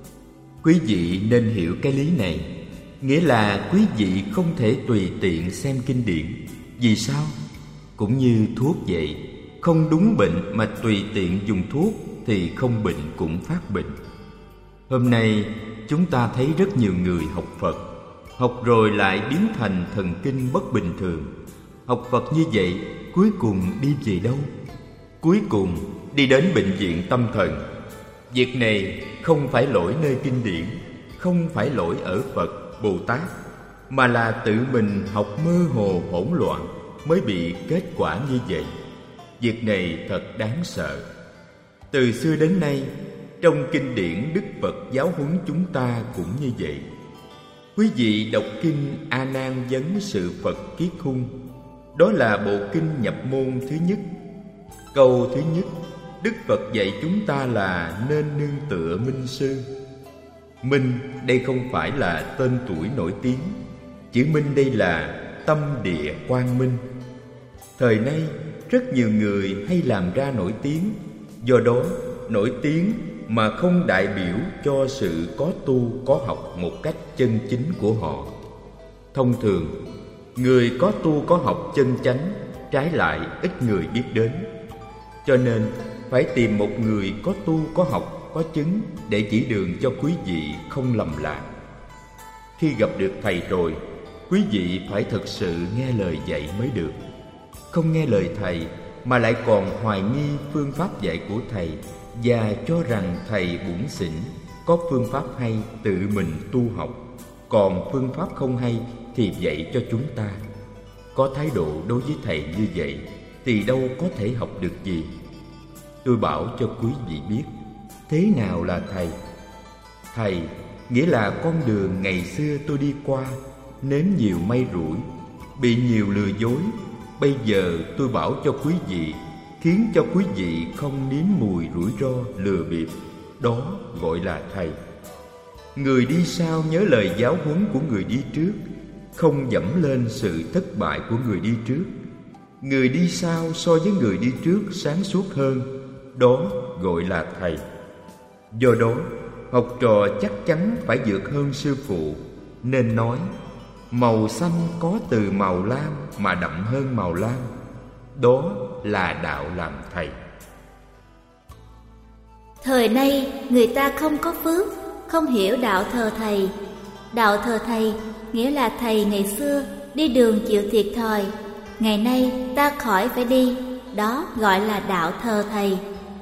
Quý vị nên hiểu cái lý này. Nghĩa là quý vị không thể tùy tiện xem kinh điển. Vì sao? Cũng như thuốc vậy, không đúng bệnh mà tùy tiện dùng thuốc thì không bệnh cũng phát bệnh. Hôm nay chúng ta thấy rất nhiều người học Phật, học rồi lại biến thành thần kinh bất bình thường. Học Phật như vậy cuối cùng đi về đâu? Cuối cùng đi đến bệnh viện tâm thần. Việc này không phải lỗi nơi kinh điển, không phải lỗi ở Phật, Bồ Tát, mà là tự mình học mơ hồ hỗn loạn mới bị kết quả như vậy. Việc này thật đáng sợ. Từ xưa đến nay, trong kinh điển Đức Phật giáo huấn chúng ta cũng như vậy. Quý vị đọc kinh A Nan Vấn Sự Phật Kiết Khung. Đó là bộ kinh nhập môn thứ nhất. Câu thứ nhất, Đức Phật dạy chúng ta là nên nương tựa minh sư. Minh đây không phải là tên tuổi nổi tiếng. Chữ minh đây là tâm địa quang minh. Thời nay rất nhiều người hay làm ra nổi tiếng, do đó nổi tiếng mà không đại biểu cho sự có tu có học một cách chân chính của họ. Thông thường, người có tu có học chân chánh, trái lại ít người biết đến. Cho nên phải tìm một người có tu có học có chứng để chỉ đường cho quý vị không lầm lạc. Khi gặp được thầy rồi, quý vị phải thực sự nghe lời dạy mới được. Không nghe lời thầy mà lại còn hoài nghi phương pháp dạy của thầy và cho rằng thầy bủn xỉn, có phương pháp hay tự mình tu học, còn phương pháp không hay thì dạy cho chúng ta. Có thái độ đối với thầy như vậy thì đâu có thể học được gì. Tôi bảo cho quý vị biết, thế nào là thầy? Thầy nghĩa là con đường ngày xưa tôi đi qua, nếm nhiều may rủi, bị nhiều lừa dối. Bây giờ tôi bảo cho quý vị, khiến cho quý vị không nếm mùi rủi ro lừa bịp. Đó gọi là thầy. Người đi sau nhớ lời giáo huấn của người đi trước, không dẫm lên sự thất bại của người đi trước. Người đi sau so với người đi trước sáng suốt hơn, đó gọi là thầy. Do đó, học trò chắc chắn phải vượt hơn sư phụ, nên nói màu xanh có từ màu lam mà đậm hơn màu lam. Đó là đạo làm thầy. Thời nay người ta không có phước, không hiểu đạo thờ thầy. Đạo thờ thầy nghĩa là thầy ngày xưa đi đường chịu thiệt thòi, ngày nay ta khỏi phải đi. Đó gọi là đạo thờ thầy.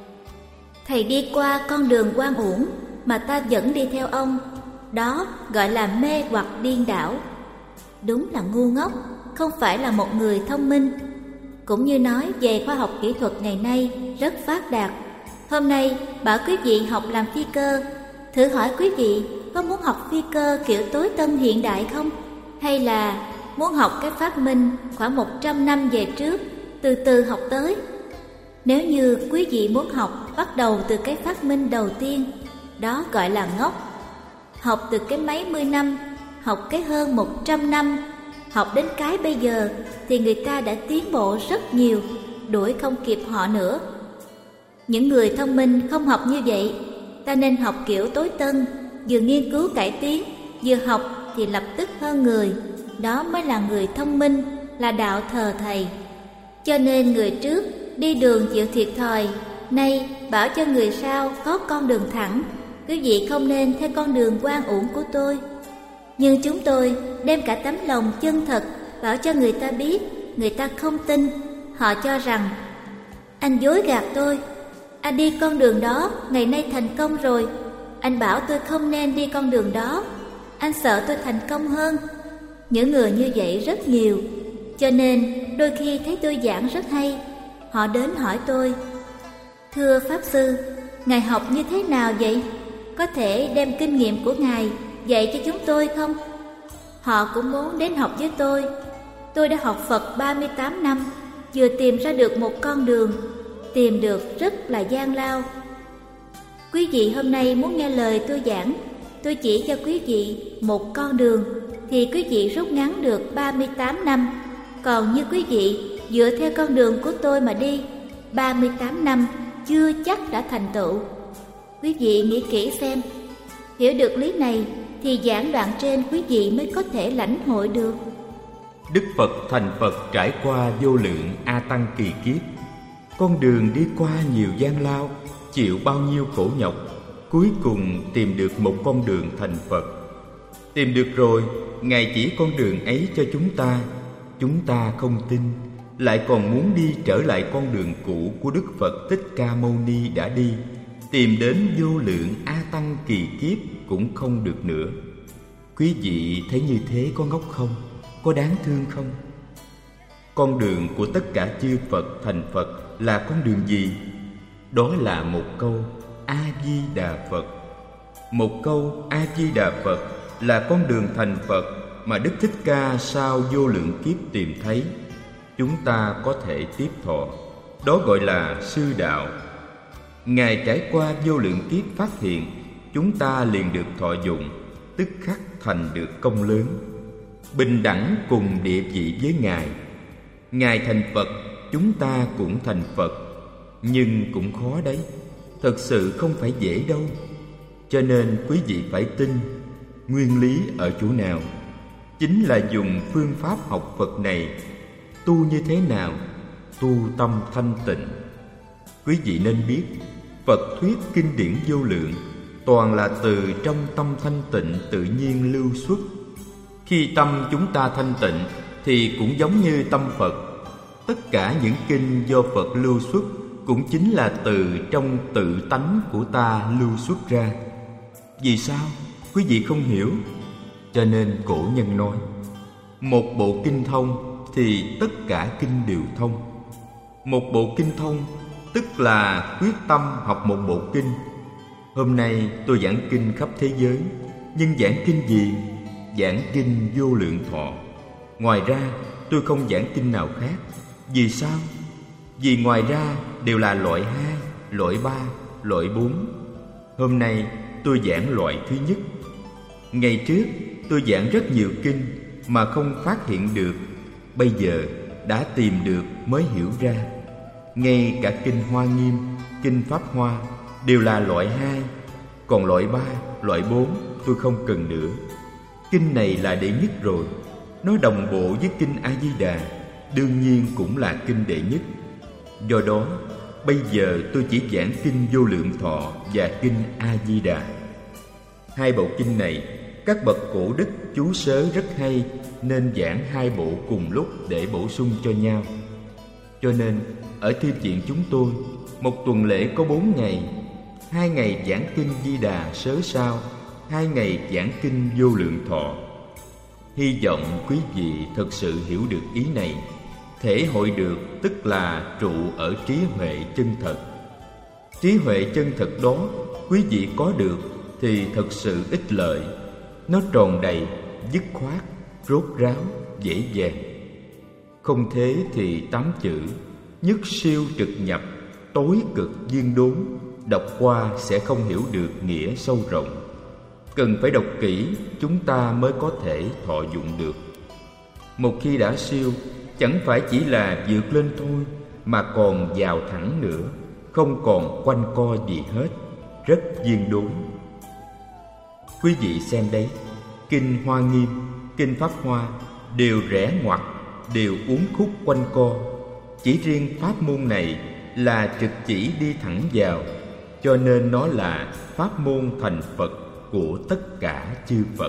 Thầy đi qua con đường oan uổng mà ta vẫn đi theo ông, đó gọi là mê hoặc điên đảo. Đúng là ngu ngốc, không phải là một người thông minh. Cũng như nói về khoa học kỹ thuật ngày nay rất phát đạt. Hôm nay bảo quý vị học làm phi cơ, thử hỏi quý vị có muốn học phi cơ kiểu tối tân hiện đại không? Hay là muốn học cái phát minh khoảng một trăm năm về trước, từ từ học tới? Nếu như quý vị muốn học bắt đầu từ cái phát minh đầu tiên, đó gọi là ngốc. Học từ cái mấy mươi năm, học cái hơn một trăm năm, học đến cái bây giờ thì người ta đã tiến bộ rất nhiều, đuổi không kịp họ nữa. Những người thông minh không học như vậy. Ta nên học kiểu tối tân, vừa nghiên cứu cải tiến, vừa học thì lập tức hơn người. Đó mới là người thông minh, là đạo thờ thầy. Cho nên người trước đi đường chịu thiệt thòi, nay bảo cho người sau có con đường thẳng. Quý vị không nên theo con đường oan uổng của tôi. Nhưng chúng tôi đem cả tấm lòng chân thật bảo cho người ta biết, người ta không tin. Họ cho rằng anh dối gạt tôi, anh đi con đường đó ngày nay thành công rồi. Anh bảo tôi không nên đi con đường đó, anh sợ tôi thành công hơn. Những người như vậy rất nhiều. Cho nên đôi khi thấy tôi giảng rất hay, họ đến hỏi tôi: thưa Pháp Sư, Ngài học như thế nào vậy? Có thể đem kinh nghiệm của Ngài dạy cho chúng tôi không? Họ cũng muốn đến học với tôi. Tôi đã học Phật ba mươi tám năm, vừa tìm ra được một con đường, tìm được rất là gian lao. Quý vị hôm nay muốn nghe lời tôi giảng, tôi chỉ cho quý vị một con đường, thì quý vị rút ngắn được ba mươi tám năm. Còn như quý vị dựa theo con đường của tôi mà đi, ba mươi tám năm chưa chắc đã thành tựu. Quý vị nghĩ kỹ xem. Hiểu được lý này thì giảng đoạn trên quý vị mới có thể lãnh hội được. Đức Phật thành Phật trải qua vô lượng a tăng kỳ kiếp, con đường đi qua nhiều gian lao, chịu bao nhiêu khổ nhọc, cuối cùng tìm được một con đường thành Phật. Tìm được rồi, Ngài chỉ con đường ấy cho chúng ta. Chúng ta không tin, lại còn muốn đi trở lại con đường cũ của Đức Phật Thích Ca Mâu Ni đã đi, tìm đến vô lượng a tăng kỳ kiếp cũng không được nữa. Quý vị thấy như thế có ngốc không? Có đáng thương không? Con đường của tất cả chư Phật thành Phật là con đường gì? Đó là một câu: A Di Đà Phật. Một câu A Di Đà Phật là con đường thành Phật mà Đức Thích Ca sau vô lượng kiếp tìm thấy. Chúng ta có thể tiếp thọ, đó gọi là sư đạo. Ngài trải qua vô lượng kiếp phát hiện, chúng ta liền được thọ dụng, tức khắc thành được công lớn, bình đẳng cùng địa vị với Ngài. Ngài thành Phật, chúng ta cũng thành Phật. Nhưng cũng khó đấy, thật sự không phải dễ đâu. Cho nên quý vị phải tin. Nguyên lý ở chỗ nào? Chính là dùng phương pháp học Phật này. Tu như thế nào? Tu tâm thanh tịnh. Quý vị nên biết, Phật thuyết kinh điển vô lượng toàn là từ trong tâm thanh tịnh tự nhiên lưu xuất. Khi tâm chúng ta thanh tịnh thì cũng giống như tâm Phật. Tất cả những kinh do Phật lưu xuất cũng chính là từ trong tự tánh của ta lưu xuất ra. Vì sao? Quý vị không hiểu. Cho nên cổ nhân nói, một bộ kinh thông thì tất cả kinh đều thông. Một bộ kinh thông tức là quyết tâm học một bộ kinh. Hôm nay tôi giảng kinh khắp thế giới. Nhưng giảng kinh gì? Giảng kinh Vô Lượng Thọ. Ngoài ra tôi không giảng kinh nào khác. Vì sao? Vì ngoài ra đều là loại hai, loại ba, loại bốn. Hôm nay tôi giảng loại thứ nhất. Ngày trước tôi giảng rất nhiều kinh mà không phát hiện được. Bây giờ đã tìm được mới hiểu ra. Ngay cả kinh Hoa Nghiêm, kinh Pháp Hoa đều là loại hai. Còn loại ba, loại bốn tôi không cần nữa. Kinh này là đệ nhất rồi. Nó đồng bộ với kinh A-di-đà, đương nhiên cũng là kinh đệ nhất. Do đó bây giờ tôi chỉ giảng kinh Vô Lượng Thọ và kinh A-di-đà. Hai bộ kinh này các bậc cổ đức chú sớ rất hay, nên giảng hai bộ cùng lúc để bổ sung cho nhau. Cho nên ở thư viện chúng tôi, một tuần lễ có bốn ngày. Hai ngày giảng kinh Di Đà sớ sao, hai ngày giảng kinh Vô Lượng Thọ. Hy vọng quý vị thật sự hiểu được ý này. Thể hội được tức là trụ ở trí huệ chân thật. Trí huệ chân thật đó quý vị có được thì thật sự ích lợi. Nó tròn đầy, dứt khoát, rốt ráo, dễ dàng. Không thế thì tám chữ nhất siêu trực nhập, tối cực viên đốn, đọc qua sẽ không hiểu được nghĩa sâu rộng. Cần phải đọc kỹ chúng ta mới có thể thọ dụng được. Một khi đã siêu, chẳng phải chỉ là vượt lên thôi, mà còn vào thẳng nữa, không còn quanh co gì hết, rất viên đốn. Quý vị xem đấy, kinh Hoa Nghiêm, kinh Pháp Hoa đều rẽ ngoặt, đều uốn khúc quanh co. Chỉ riêng pháp môn này là trực chỉ đi thẳng vào, cho nên nó là pháp môn thành Phật của tất cả chư Phật.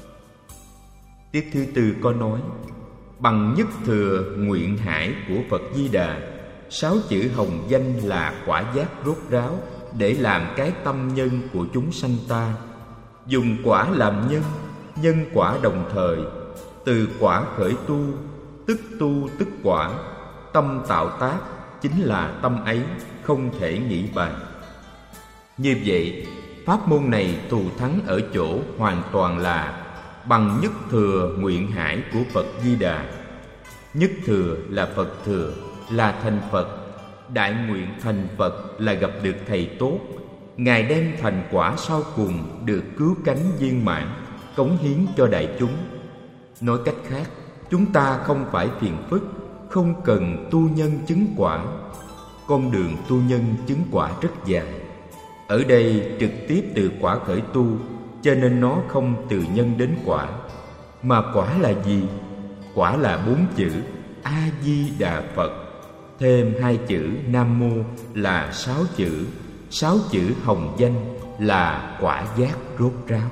Tiết thứ tư có nói, bằng nhất thừa nguyện hải của Phật Di Đà, sáu chữ hồng danh là quả giác rốt ráo để làm cái tâm nhân của chúng sanh ta. Dùng quả làm nhân, nhân quả đồng thời. Từ quả khởi tu, tức tu tức quả. Tâm tạo tác chính là tâm ấy, không thể nghĩ bàn. Như vậy, pháp môn này thù thắng ở chỗ hoàn toàn là bằng nhất thừa nguyện hải của Phật Di Đà. Nhất thừa là Phật thừa, là thành Phật. Đại nguyện thành Phật là gặp được Thầy tốt. Ngài đem thành quả sau cùng được cứu cánh viên mãn, cống hiến cho đại chúng. Nói cách khác, chúng ta không phải phiền phức, không cần tu nhân chứng quả. Con đường tu nhân chứng quả rất dài. Ở đây trực tiếp từ quả khởi tu, cho nên nó không từ nhân đến quả. Mà quả là gì? Quả là bốn chữ A-di-đà Phật, thêm hai chữ Nam Mô là sáu chữ, sáu chữ hồng danh là quả giác rốt ráo.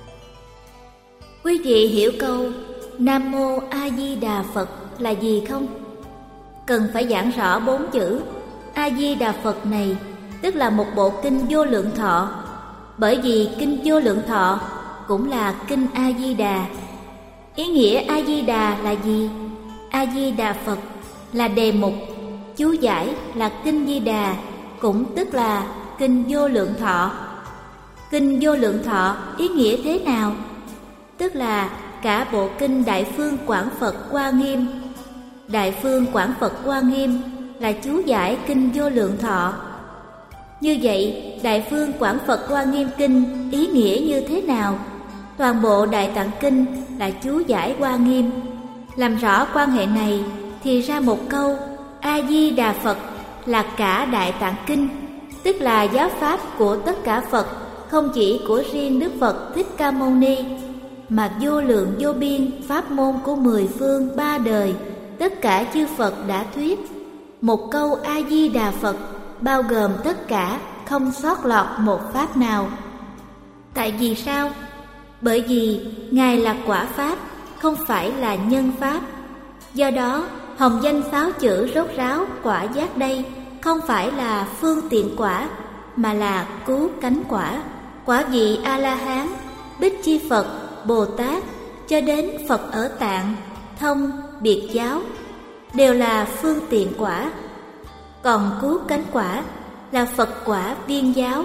Quý vị hiểu câu Nam Mô A Di Đà Phật là gì không? Cần phải giảng rõ bốn chữ A Di Đà Phật này, tức là một bộ kinh Vô Lượng Thọ. Bởi vì kinh Vô Lượng Thọ cũng là kinh A Di Đà. Ý nghĩa A Di Đà là gì? A Di Đà Phật là đề mục, chú giải là kinh Di Đà, cũng tức là Kinh Vô Lượng Thọ. Kinh Vô Lượng Thọ ý nghĩa thế nào? Tức là cả bộ kinh Đại Phương Quảng Phật Hoa Nghiêm. Đại Phương Quảng Phật Hoa Nghiêm là chú giải Kinh Vô Lượng Thọ. Như vậy, Đại Phương Quảng Phật Hoa Nghiêm Kinh ý nghĩa như thế nào? Toàn bộ Đại Tạng Kinh là chú giải Hoa Nghiêm. Làm rõ quan hệ này thì ra một câu A Di Đà Phật là cả Đại Tạng Kinh, tức là giáo pháp của tất cả Phật, không chỉ của riêng Đức Phật Thích Ca Mâu Ni, mà vô lượng vô biên pháp môn của mười phương ba đời, tất cả chư Phật đã thuyết. Một câu A Di Đà Phật bao gồm tất cả, không sót lọt một pháp nào. Tại vì sao? Bởi vì Ngài là quả pháp, không phải là nhân pháp. Do đó, hồng danh sáu chữ rốt ráo quả giác đây không phải là phương tiện quả, mà là cứu cánh quả. Quả vị A-la-hán, Bích Chi Phật, Bồ Tát, cho đến Phật ở Tạng, Thông, Biệt Giáo, đều là phương tiện quả. Còn cứu cánh quả là Phật quả viên giáo.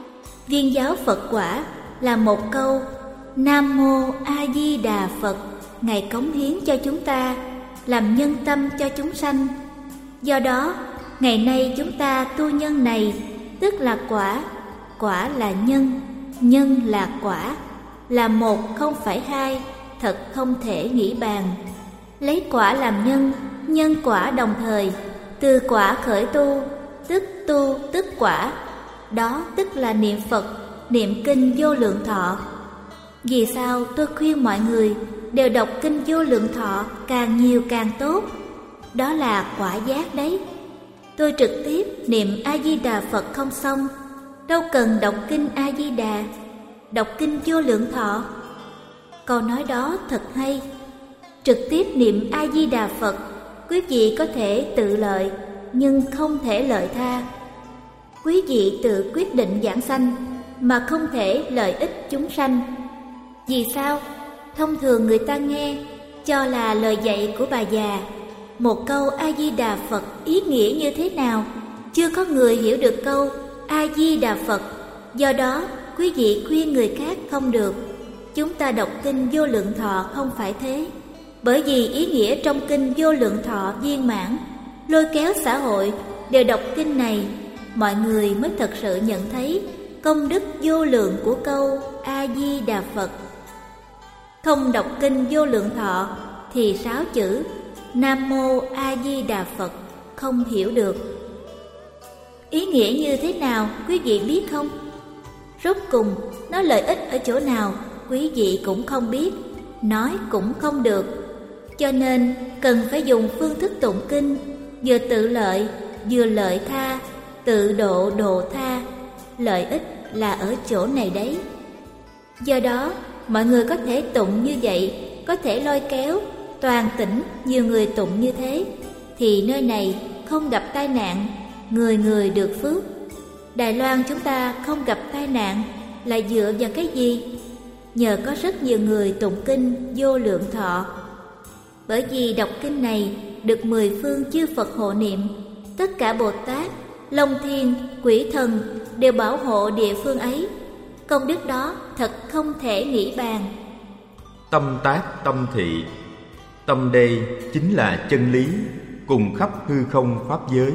Viên giáo Phật quả là một câu Nam Mô A Di Đà Phật, Ngài cống hiến cho chúng ta, làm nhân tâm cho chúng sanh. Do đó, ngày nay chúng ta tu nhân này, tức là quả, quả là nhân, nhân là quả, là một không phải hai, thật không thể nghĩ bàn. Lấy quả làm nhân, nhân quả đồng thời, từ quả khởi tu, tức tu tức quả. Đó tức là niệm Phật, niệm Kinh Vô Lượng Thọ. Vì sao tôi khuyên mọi người đều đọc Kinh Vô Lượng Thọ càng nhiều càng tốt? Đó là quả giác đấy. Tôi trực tiếp niệm A-di-đà Phật không xong, đâu cần đọc Kinh A-di-đà, đọc Kinh Vô Lượng Thọ. Câu nói đó thật hay. Trực tiếp niệm A-di-đà Phật, quý vị có thể tự lợi, nhưng không thể lợi tha. Quý vị tự quyết định giảng sanh, mà không thể lợi ích chúng sanh. Vì sao? Thông thường người ta nghe cho là lời dạy của bà già. Một câu A-di-đà Phật ý nghĩa như thế nào? Chưa có người hiểu được câu A-di-đà Phật. Do đó, quý vị khuyên người khác không được. Chúng ta đọc Kinh Vô Lượng Thọ không phải thế. Bởi vì ý nghĩa trong Kinh Vô Lượng Thọ viên mãn, lôi kéo xã hội đều đọc kinh này, mọi người mới thật sự nhận thấy công đức vô lượng của câu A-di-đà Phật. Không đọc Kinh Vô Lượng Thọ thì sáu chữ Nam Mô A Di Đà Phật không hiểu được. Ý nghĩa như thế nào quý vị biết không? Rốt cùng nó lợi ích ở chỗ nào quý vị cũng không biết, nói cũng không được. Cho nên cần phải dùng phương thức tụng kinh, vừa tự lợi vừa lợi tha, tự độ độ tha. Lợi ích là ở chỗ này đấy. Do đó mọi người có thể tụng như vậy, có thể lôi kéo toàn tỉnh nhiều người tụng như thế, thì nơi này không gặp tai nạn, người người được phước. Đài Loan chúng ta không gặp tai nạn là dựa vào cái gì? Nhờ có rất nhiều người tụng Kinh Vô Lượng Thọ. Bởi vì đọc kinh này được mười phương chư Phật hộ niệm, tất cả Bồ Tát, Long Thiên, Quỷ Thần đều bảo hộ địa phương ấy. Công đức đó thật không thể nghĩ bàn. Tâm tác tâm thị. Tâm đây chính là chân lý, cùng khắp hư không pháp giới.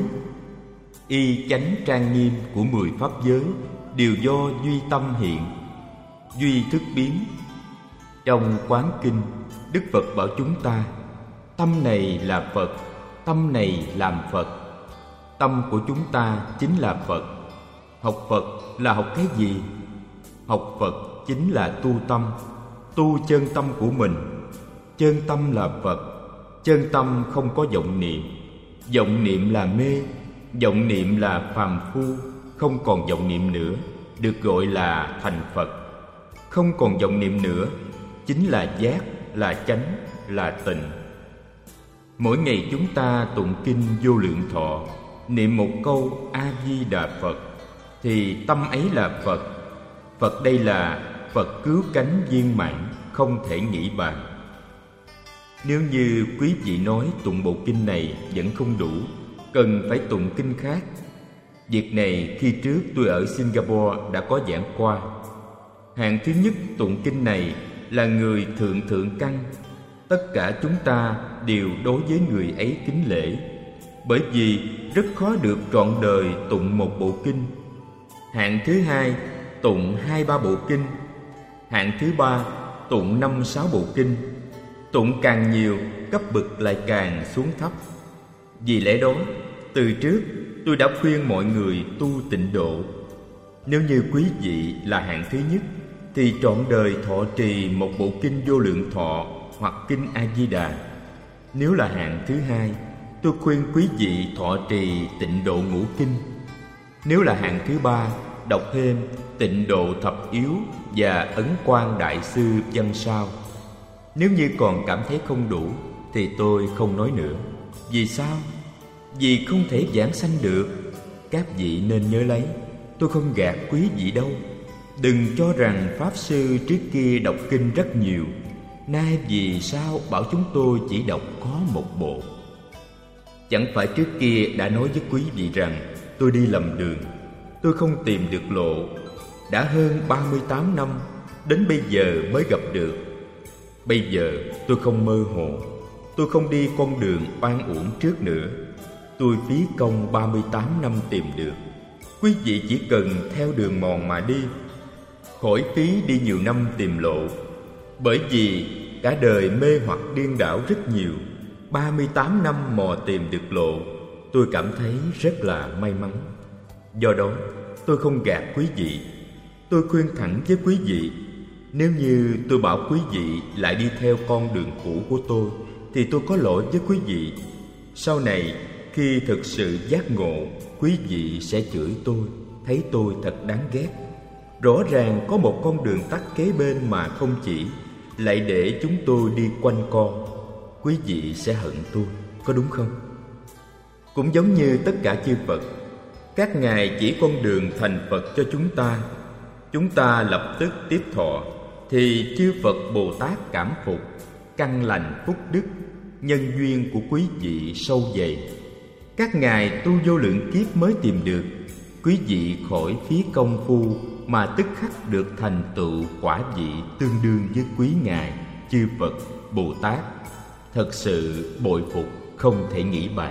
Y chánh trang nghiêm của mười pháp giới đều do duy tâm hiện, duy thức biến. Trong Quán Kinh, Đức Phật bảo chúng ta, tâm này là Phật, tâm này làm Phật. Tâm của chúng ta chính là Phật. Học Phật là học cái gì? Học Phật chính là tu tâm, tu chân tâm của mình. Chân tâm là Phật. Chân tâm không có vọng niệm. Vọng niệm là mê. Vọng niệm là phàm phu, không còn vọng niệm nữa, được gọi là thành Phật. Không còn vọng niệm nữa chính là giác, là chánh, là tịnh. Mỗi ngày chúng ta tụng Kinh Vô Lượng Thọ, niệm một câu A-di-đà Phật, thì tâm ấy là Phật. Phật đây là Phật cứu cánh viên mãn, không thể nghĩ bàn. Nếu như quý vị nói tụng bộ kinh này vẫn không đủ, cần phải tụng kinh khác. Việc này khi trước tôi ở Singapore đã có giảng qua. Hạng thứ nhất tụng kinh này là người thượng thượng căn. Tất cả chúng ta đều đối với người ấy kính lễ, bởi vì rất khó được trọn đời tụng một bộ kinh. Hạng thứ hai tụng hai ba bộ kinh. Hạng thứ ba tụng năm sáu bộ kinh. Tụng càng nhiều, cấp bậc lại càng xuống thấp. Vì lẽ đó, từ trước tôi đã khuyên mọi người tu tịnh độ. Nếu như quý vị là hạng thứ nhất thì trọn đời thọ trì một bộ kinh Vô Lượng Thọ hoặc kinh A Di Đà. Nếu là hạng thứ hai, tôi khuyên quý vị thọ trì Tịnh Độ Ngũ Kinh. Nếu là hạng thứ ba, đọc thêm Tịnh Độ Thập Yếu và Ấn Quang Đại Sư Văn Sao. Nếu như còn cảm thấy không đủ thì tôi không nói nữa. Vì sao? Vì không thể giảng sanh được. Các vị nên nhớ lấy, tôi không gạt quý vị đâu. Đừng cho rằng Pháp Sư trước kia đọc kinh rất nhiều, nay vì sao bảo chúng tôi chỉ đọc có một bộ? Chẳng phải trước kia đã nói với quý vị rằng tôi đi lầm đường, tôi không tìm được lộ. Đã hơn ba mươi tám năm, đến bây giờ mới gặp được. Bây giờ tôi không mơ hồ, tôi không đi con đường oan uổng trước nữa. Tôi phí công ba mươi tám năm tìm được. Quý vị chỉ cần theo đường mòn mà đi, khỏi phí đi nhiều năm tìm lộ. Bởi vì cả đời mê hoặc điên đảo rất nhiều, ba mươi tám năm mò tìm được lộ, tôi cảm thấy rất là may mắn. Do đó tôi không gạt quý vị. Tôi khuyên thẳng với quý vị, nếu như tôi bảo quý vị lại đi theo con đường cũ của tôi thì tôi có lỗi với quý vị. Sau này khi thực sự giác ngộ, quý vị sẽ chửi tôi, thấy tôi thật đáng ghét. Rõ ràng có một con đường tắt kế bên mà không chỉ, lại để chúng tôi đi quanh co. Quý vị sẽ hận tôi, có đúng không? Cũng giống như tất cả chư Phật, các ngài chỉ con đường thành Phật cho chúng ta. Chúng ta lập tức tiếp thọ, thì chư Phật Bồ Tát cảm phục, căn lành phúc đức, nhân duyên của quý vị sâu dày. Các ngài tu vô lượng kiếp mới tìm được. Quý vị khỏi phí công phu mà tức khắc được thành tựu quả vị tương đương với quý ngài chư Phật Bồ Tát. Thật sự bội phục không thể nghĩ bàn.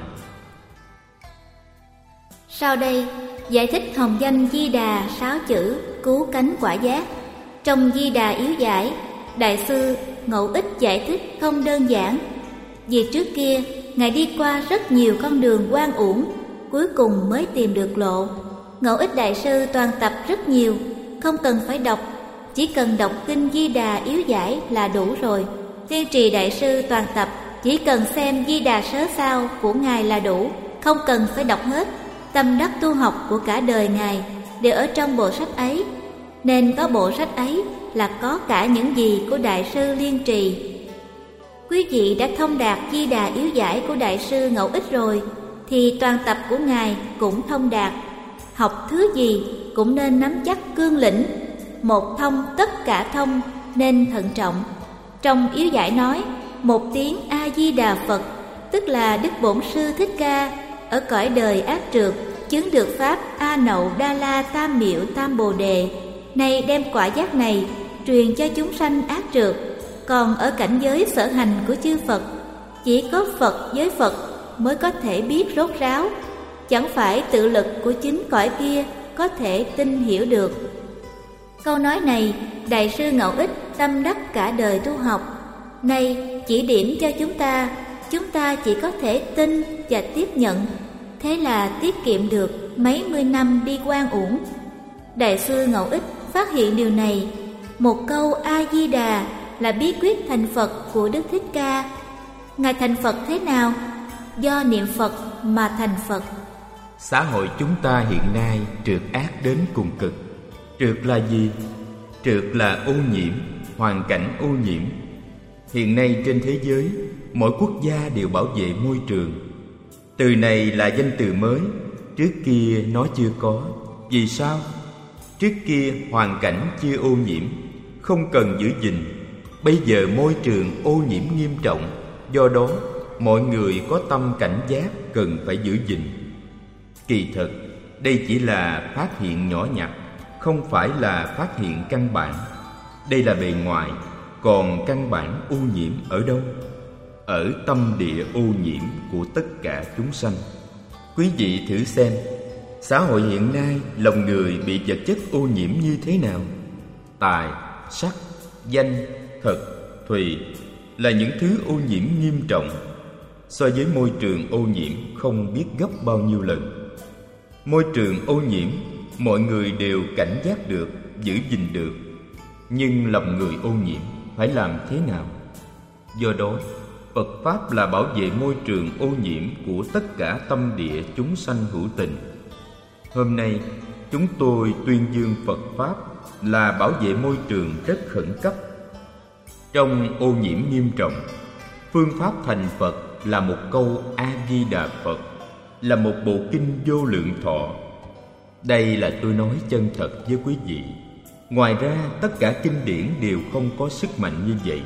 Sau đây giải thích hồng danh Di Đà sáu chữ cứu cánh quả giác. Trong Di Đà yếu giải, Đại sư Ngẫu Ích giải thích không đơn giản. Vì trước kia ngài đi qua rất nhiều con đường oan uổng, cuối cùng mới tìm được lộ. Ngẫu Ích đại sư toàn tập rất nhiều, không cần phải đọc, chỉ cần đọc kinh Di Đà yếu giải là đủ rồi. Tiên Trì đại sư toàn tập chỉ cần xem Di Đà sớ sao của ngài là đủ, không cần phải đọc hết. Tâm đắc tu học của cả đời ngài đều ở trong bộ sách ấy, nên có bộ sách ấy là có cả những gì của đại sư Liên Trì. Quý vị đã thông đạt Di Đà yếu giải của đại sư Ngẫu Ích rồi, thì toàn tập của ngài cũng thông đạt. Học thứ gì cũng nên nắm chắc cương lĩnh, một thông tất cả thông, nên thận trọng. Trong yếu giải nói, một tiếng A Di Đà Phật, tức là Đức Bổn Sư Thích Ca ở cõi đời ác trượt chứng được pháp A Nậu Đa La Tam Miệu Tam Bồ Đề, nay đem quả giác này truyền cho chúng sanh ác trượt. Còn ở cảnh giới sở hành của chư Phật, chỉ có Phật với Phật mới có thể biết rốt ráo, chẳng phải tự lực của chính cõi kia có thể tin hiểu được. Câu nói này đại sư Ngẫu Ích tâm đắc cả đời tu học, nay chỉ điểm cho chúng ta, chúng ta chỉ có thể tin và tiếp nhận, thế là tiết kiệm được mấy mươi năm đi oan uổng. Đại sư Ngẫu Ích phát hiện điều này. Một câu A Di Đà là bí quyết thành Phật của Đức Thích Ca. Ngài thành Phật thế nào? Do niệm Phật mà thành Phật. Xã hội chúng ta hiện nay trượt ác đến cùng cực. Trượt là gì? Trượt là ô nhiễm, hoàn cảnh ô nhiễm. Hiện nay trên thế giới, mỗi quốc gia đều bảo vệ môi trường. Từ này là danh từ mới, trước kia nó chưa có. Vì sao? Trước kia hoàn cảnh chưa ô nhiễm, không cần giữ gìn. Bây giờ môi trường ô nhiễm nghiêm trọng, do đó mọi người có tâm cảnh giác cần phải giữ gìn. Kỳ thực, đây chỉ là phát hiện nhỏ nhặt, không phải là phát hiện căn bản. Đây là bề ngoài, còn căn bản ô nhiễm ở đâu? Ở tâm địa ô nhiễm của tất cả chúng sanh. Quý vị thử xem, xã hội hiện nay lòng người bị vật chất ô nhiễm như thế nào? Tài, sắc, danh, thực, thùy là những thứ ô nhiễm nghiêm trọng, so với môi trường ô nhiễm không biết gấp bao nhiêu lần. Môi trường ô nhiễm mọi người đều cảnh giác được, giữ gìn được, nhưng lòng người ô nhiễm phải làm thế nào? Do đó, Phật Pháp là bảo vệ môi trường ô nhiễm của tất cả tâm địa chúng sanh hữu tình. Hôm nay, chúng tôi tuyên dương Phật Pháp là bảo vệ môi trường rất khẩn cấp. Trong ô nhiễm nghiêm trọng, phương pháp thành Phật là một câu A-di-đà Phật, là một bộ kinh vô lượng thọ. Đây là tôi nói chân thật với quý vị. Ngoài ra, tất cả kinh điển đều không có sức mạnh như vậy.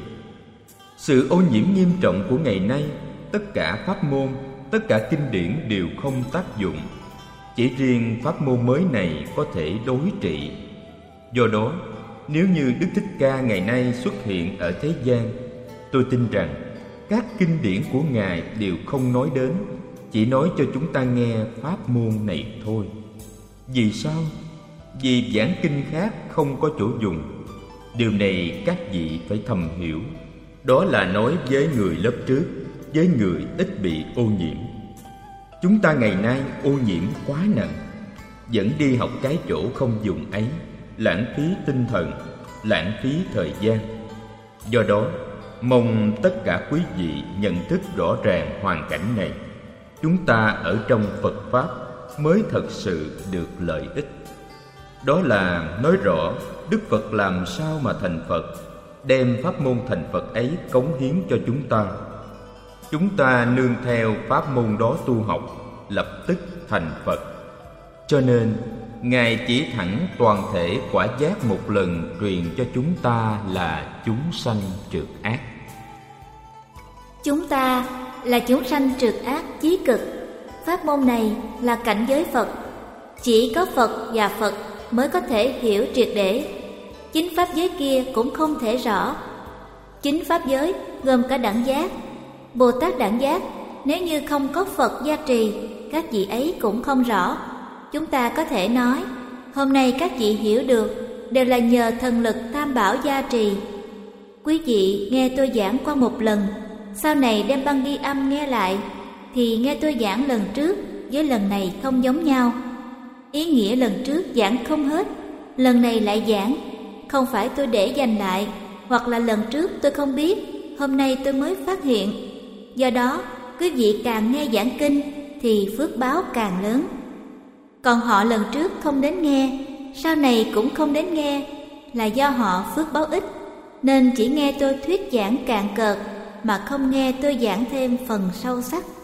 Sự ô nhiễm nghiêm trọng của ngày nay, tất cả pháp môn, tất cả kinh điển đều không tác dụng. Chỉ riêng pháp môn mới này có thể đối trị. Do đó, nếu như Đức Thích Ca ngày nay xuất hiện ở thế gian, tôi tin rằng các kinh điển của Ngài đều không nói đến, chỉ nói cho chúng ta nghe pháp môn này thôi. Vì sao? Vì giảng kinh khác không có chỗ dùng. Điều này các vị phải thầm hiểu. Đó là nói với người lớp trước, với người ít bị ô nhiễm. Chúng ta ngày nay ô nhiễm quá nặng, vẫn đi học cái chỗ không dùng ấy, lãng phí tinh thần, lãng phí thời gian. Do đó, mong tất cả quý vị nhận thức rõ ràng hoàn cảnh này. Chúng ta ở trong Phật Pháp mới thật sự được lợi ích. Đó là nói rõ Đức Phật làm sao mà thành Phật, đem pháp môn thành Phật ấy cống hiến cho chúng ta. Chúng ta nương theo pháp môn đó tu học, lập tức thành Phật. Cho nên, Ngài chỉ thẳng toàn thể quả giác một lần truyền cho chúng ta là chúng sanh trượt ác. Chúng ta là chúng sanh trượt ác chí cực. Pháp môn này là cảnh giới Phật. Chỉ có Phật và Phật mới có thể hiểu triệt để. Chính pháp giới kia cũng không thể rõ. Chính pháp giới gồm cả đẳng giác. Bồ Tát đẳng giác, nếu như không có Phật gia trì, các vị ấy cũng không rõ. Chúng ta có thể nói, hôm nay các vị hiểu được đều là nhờ thần lực Tam Bảo gia trì. Quý vị nghe tôi giảng qua một lần, sau này đem băng ghi âm nghe lại, thì nghe tôi giảng lần trước với lần này không giống nhau. Ý nghĩa lần trước giảng không hết, lần này lại giảng. Không phải tôi để dành lại, hoặc là lần trước tôi không biết, hôm nay tôi mới phát hiện. Do đó, quý vị càng nghe giảng kinh thì phước báo càng lớn. Còn họ lần trước không đến nghe, sau này cũng không đến nghe, là do họ phước báo ít, nên chỉ nghe tôi thuyết giảng cạn cợt mà không nghe tôi giảng thêm phần sâu sắc.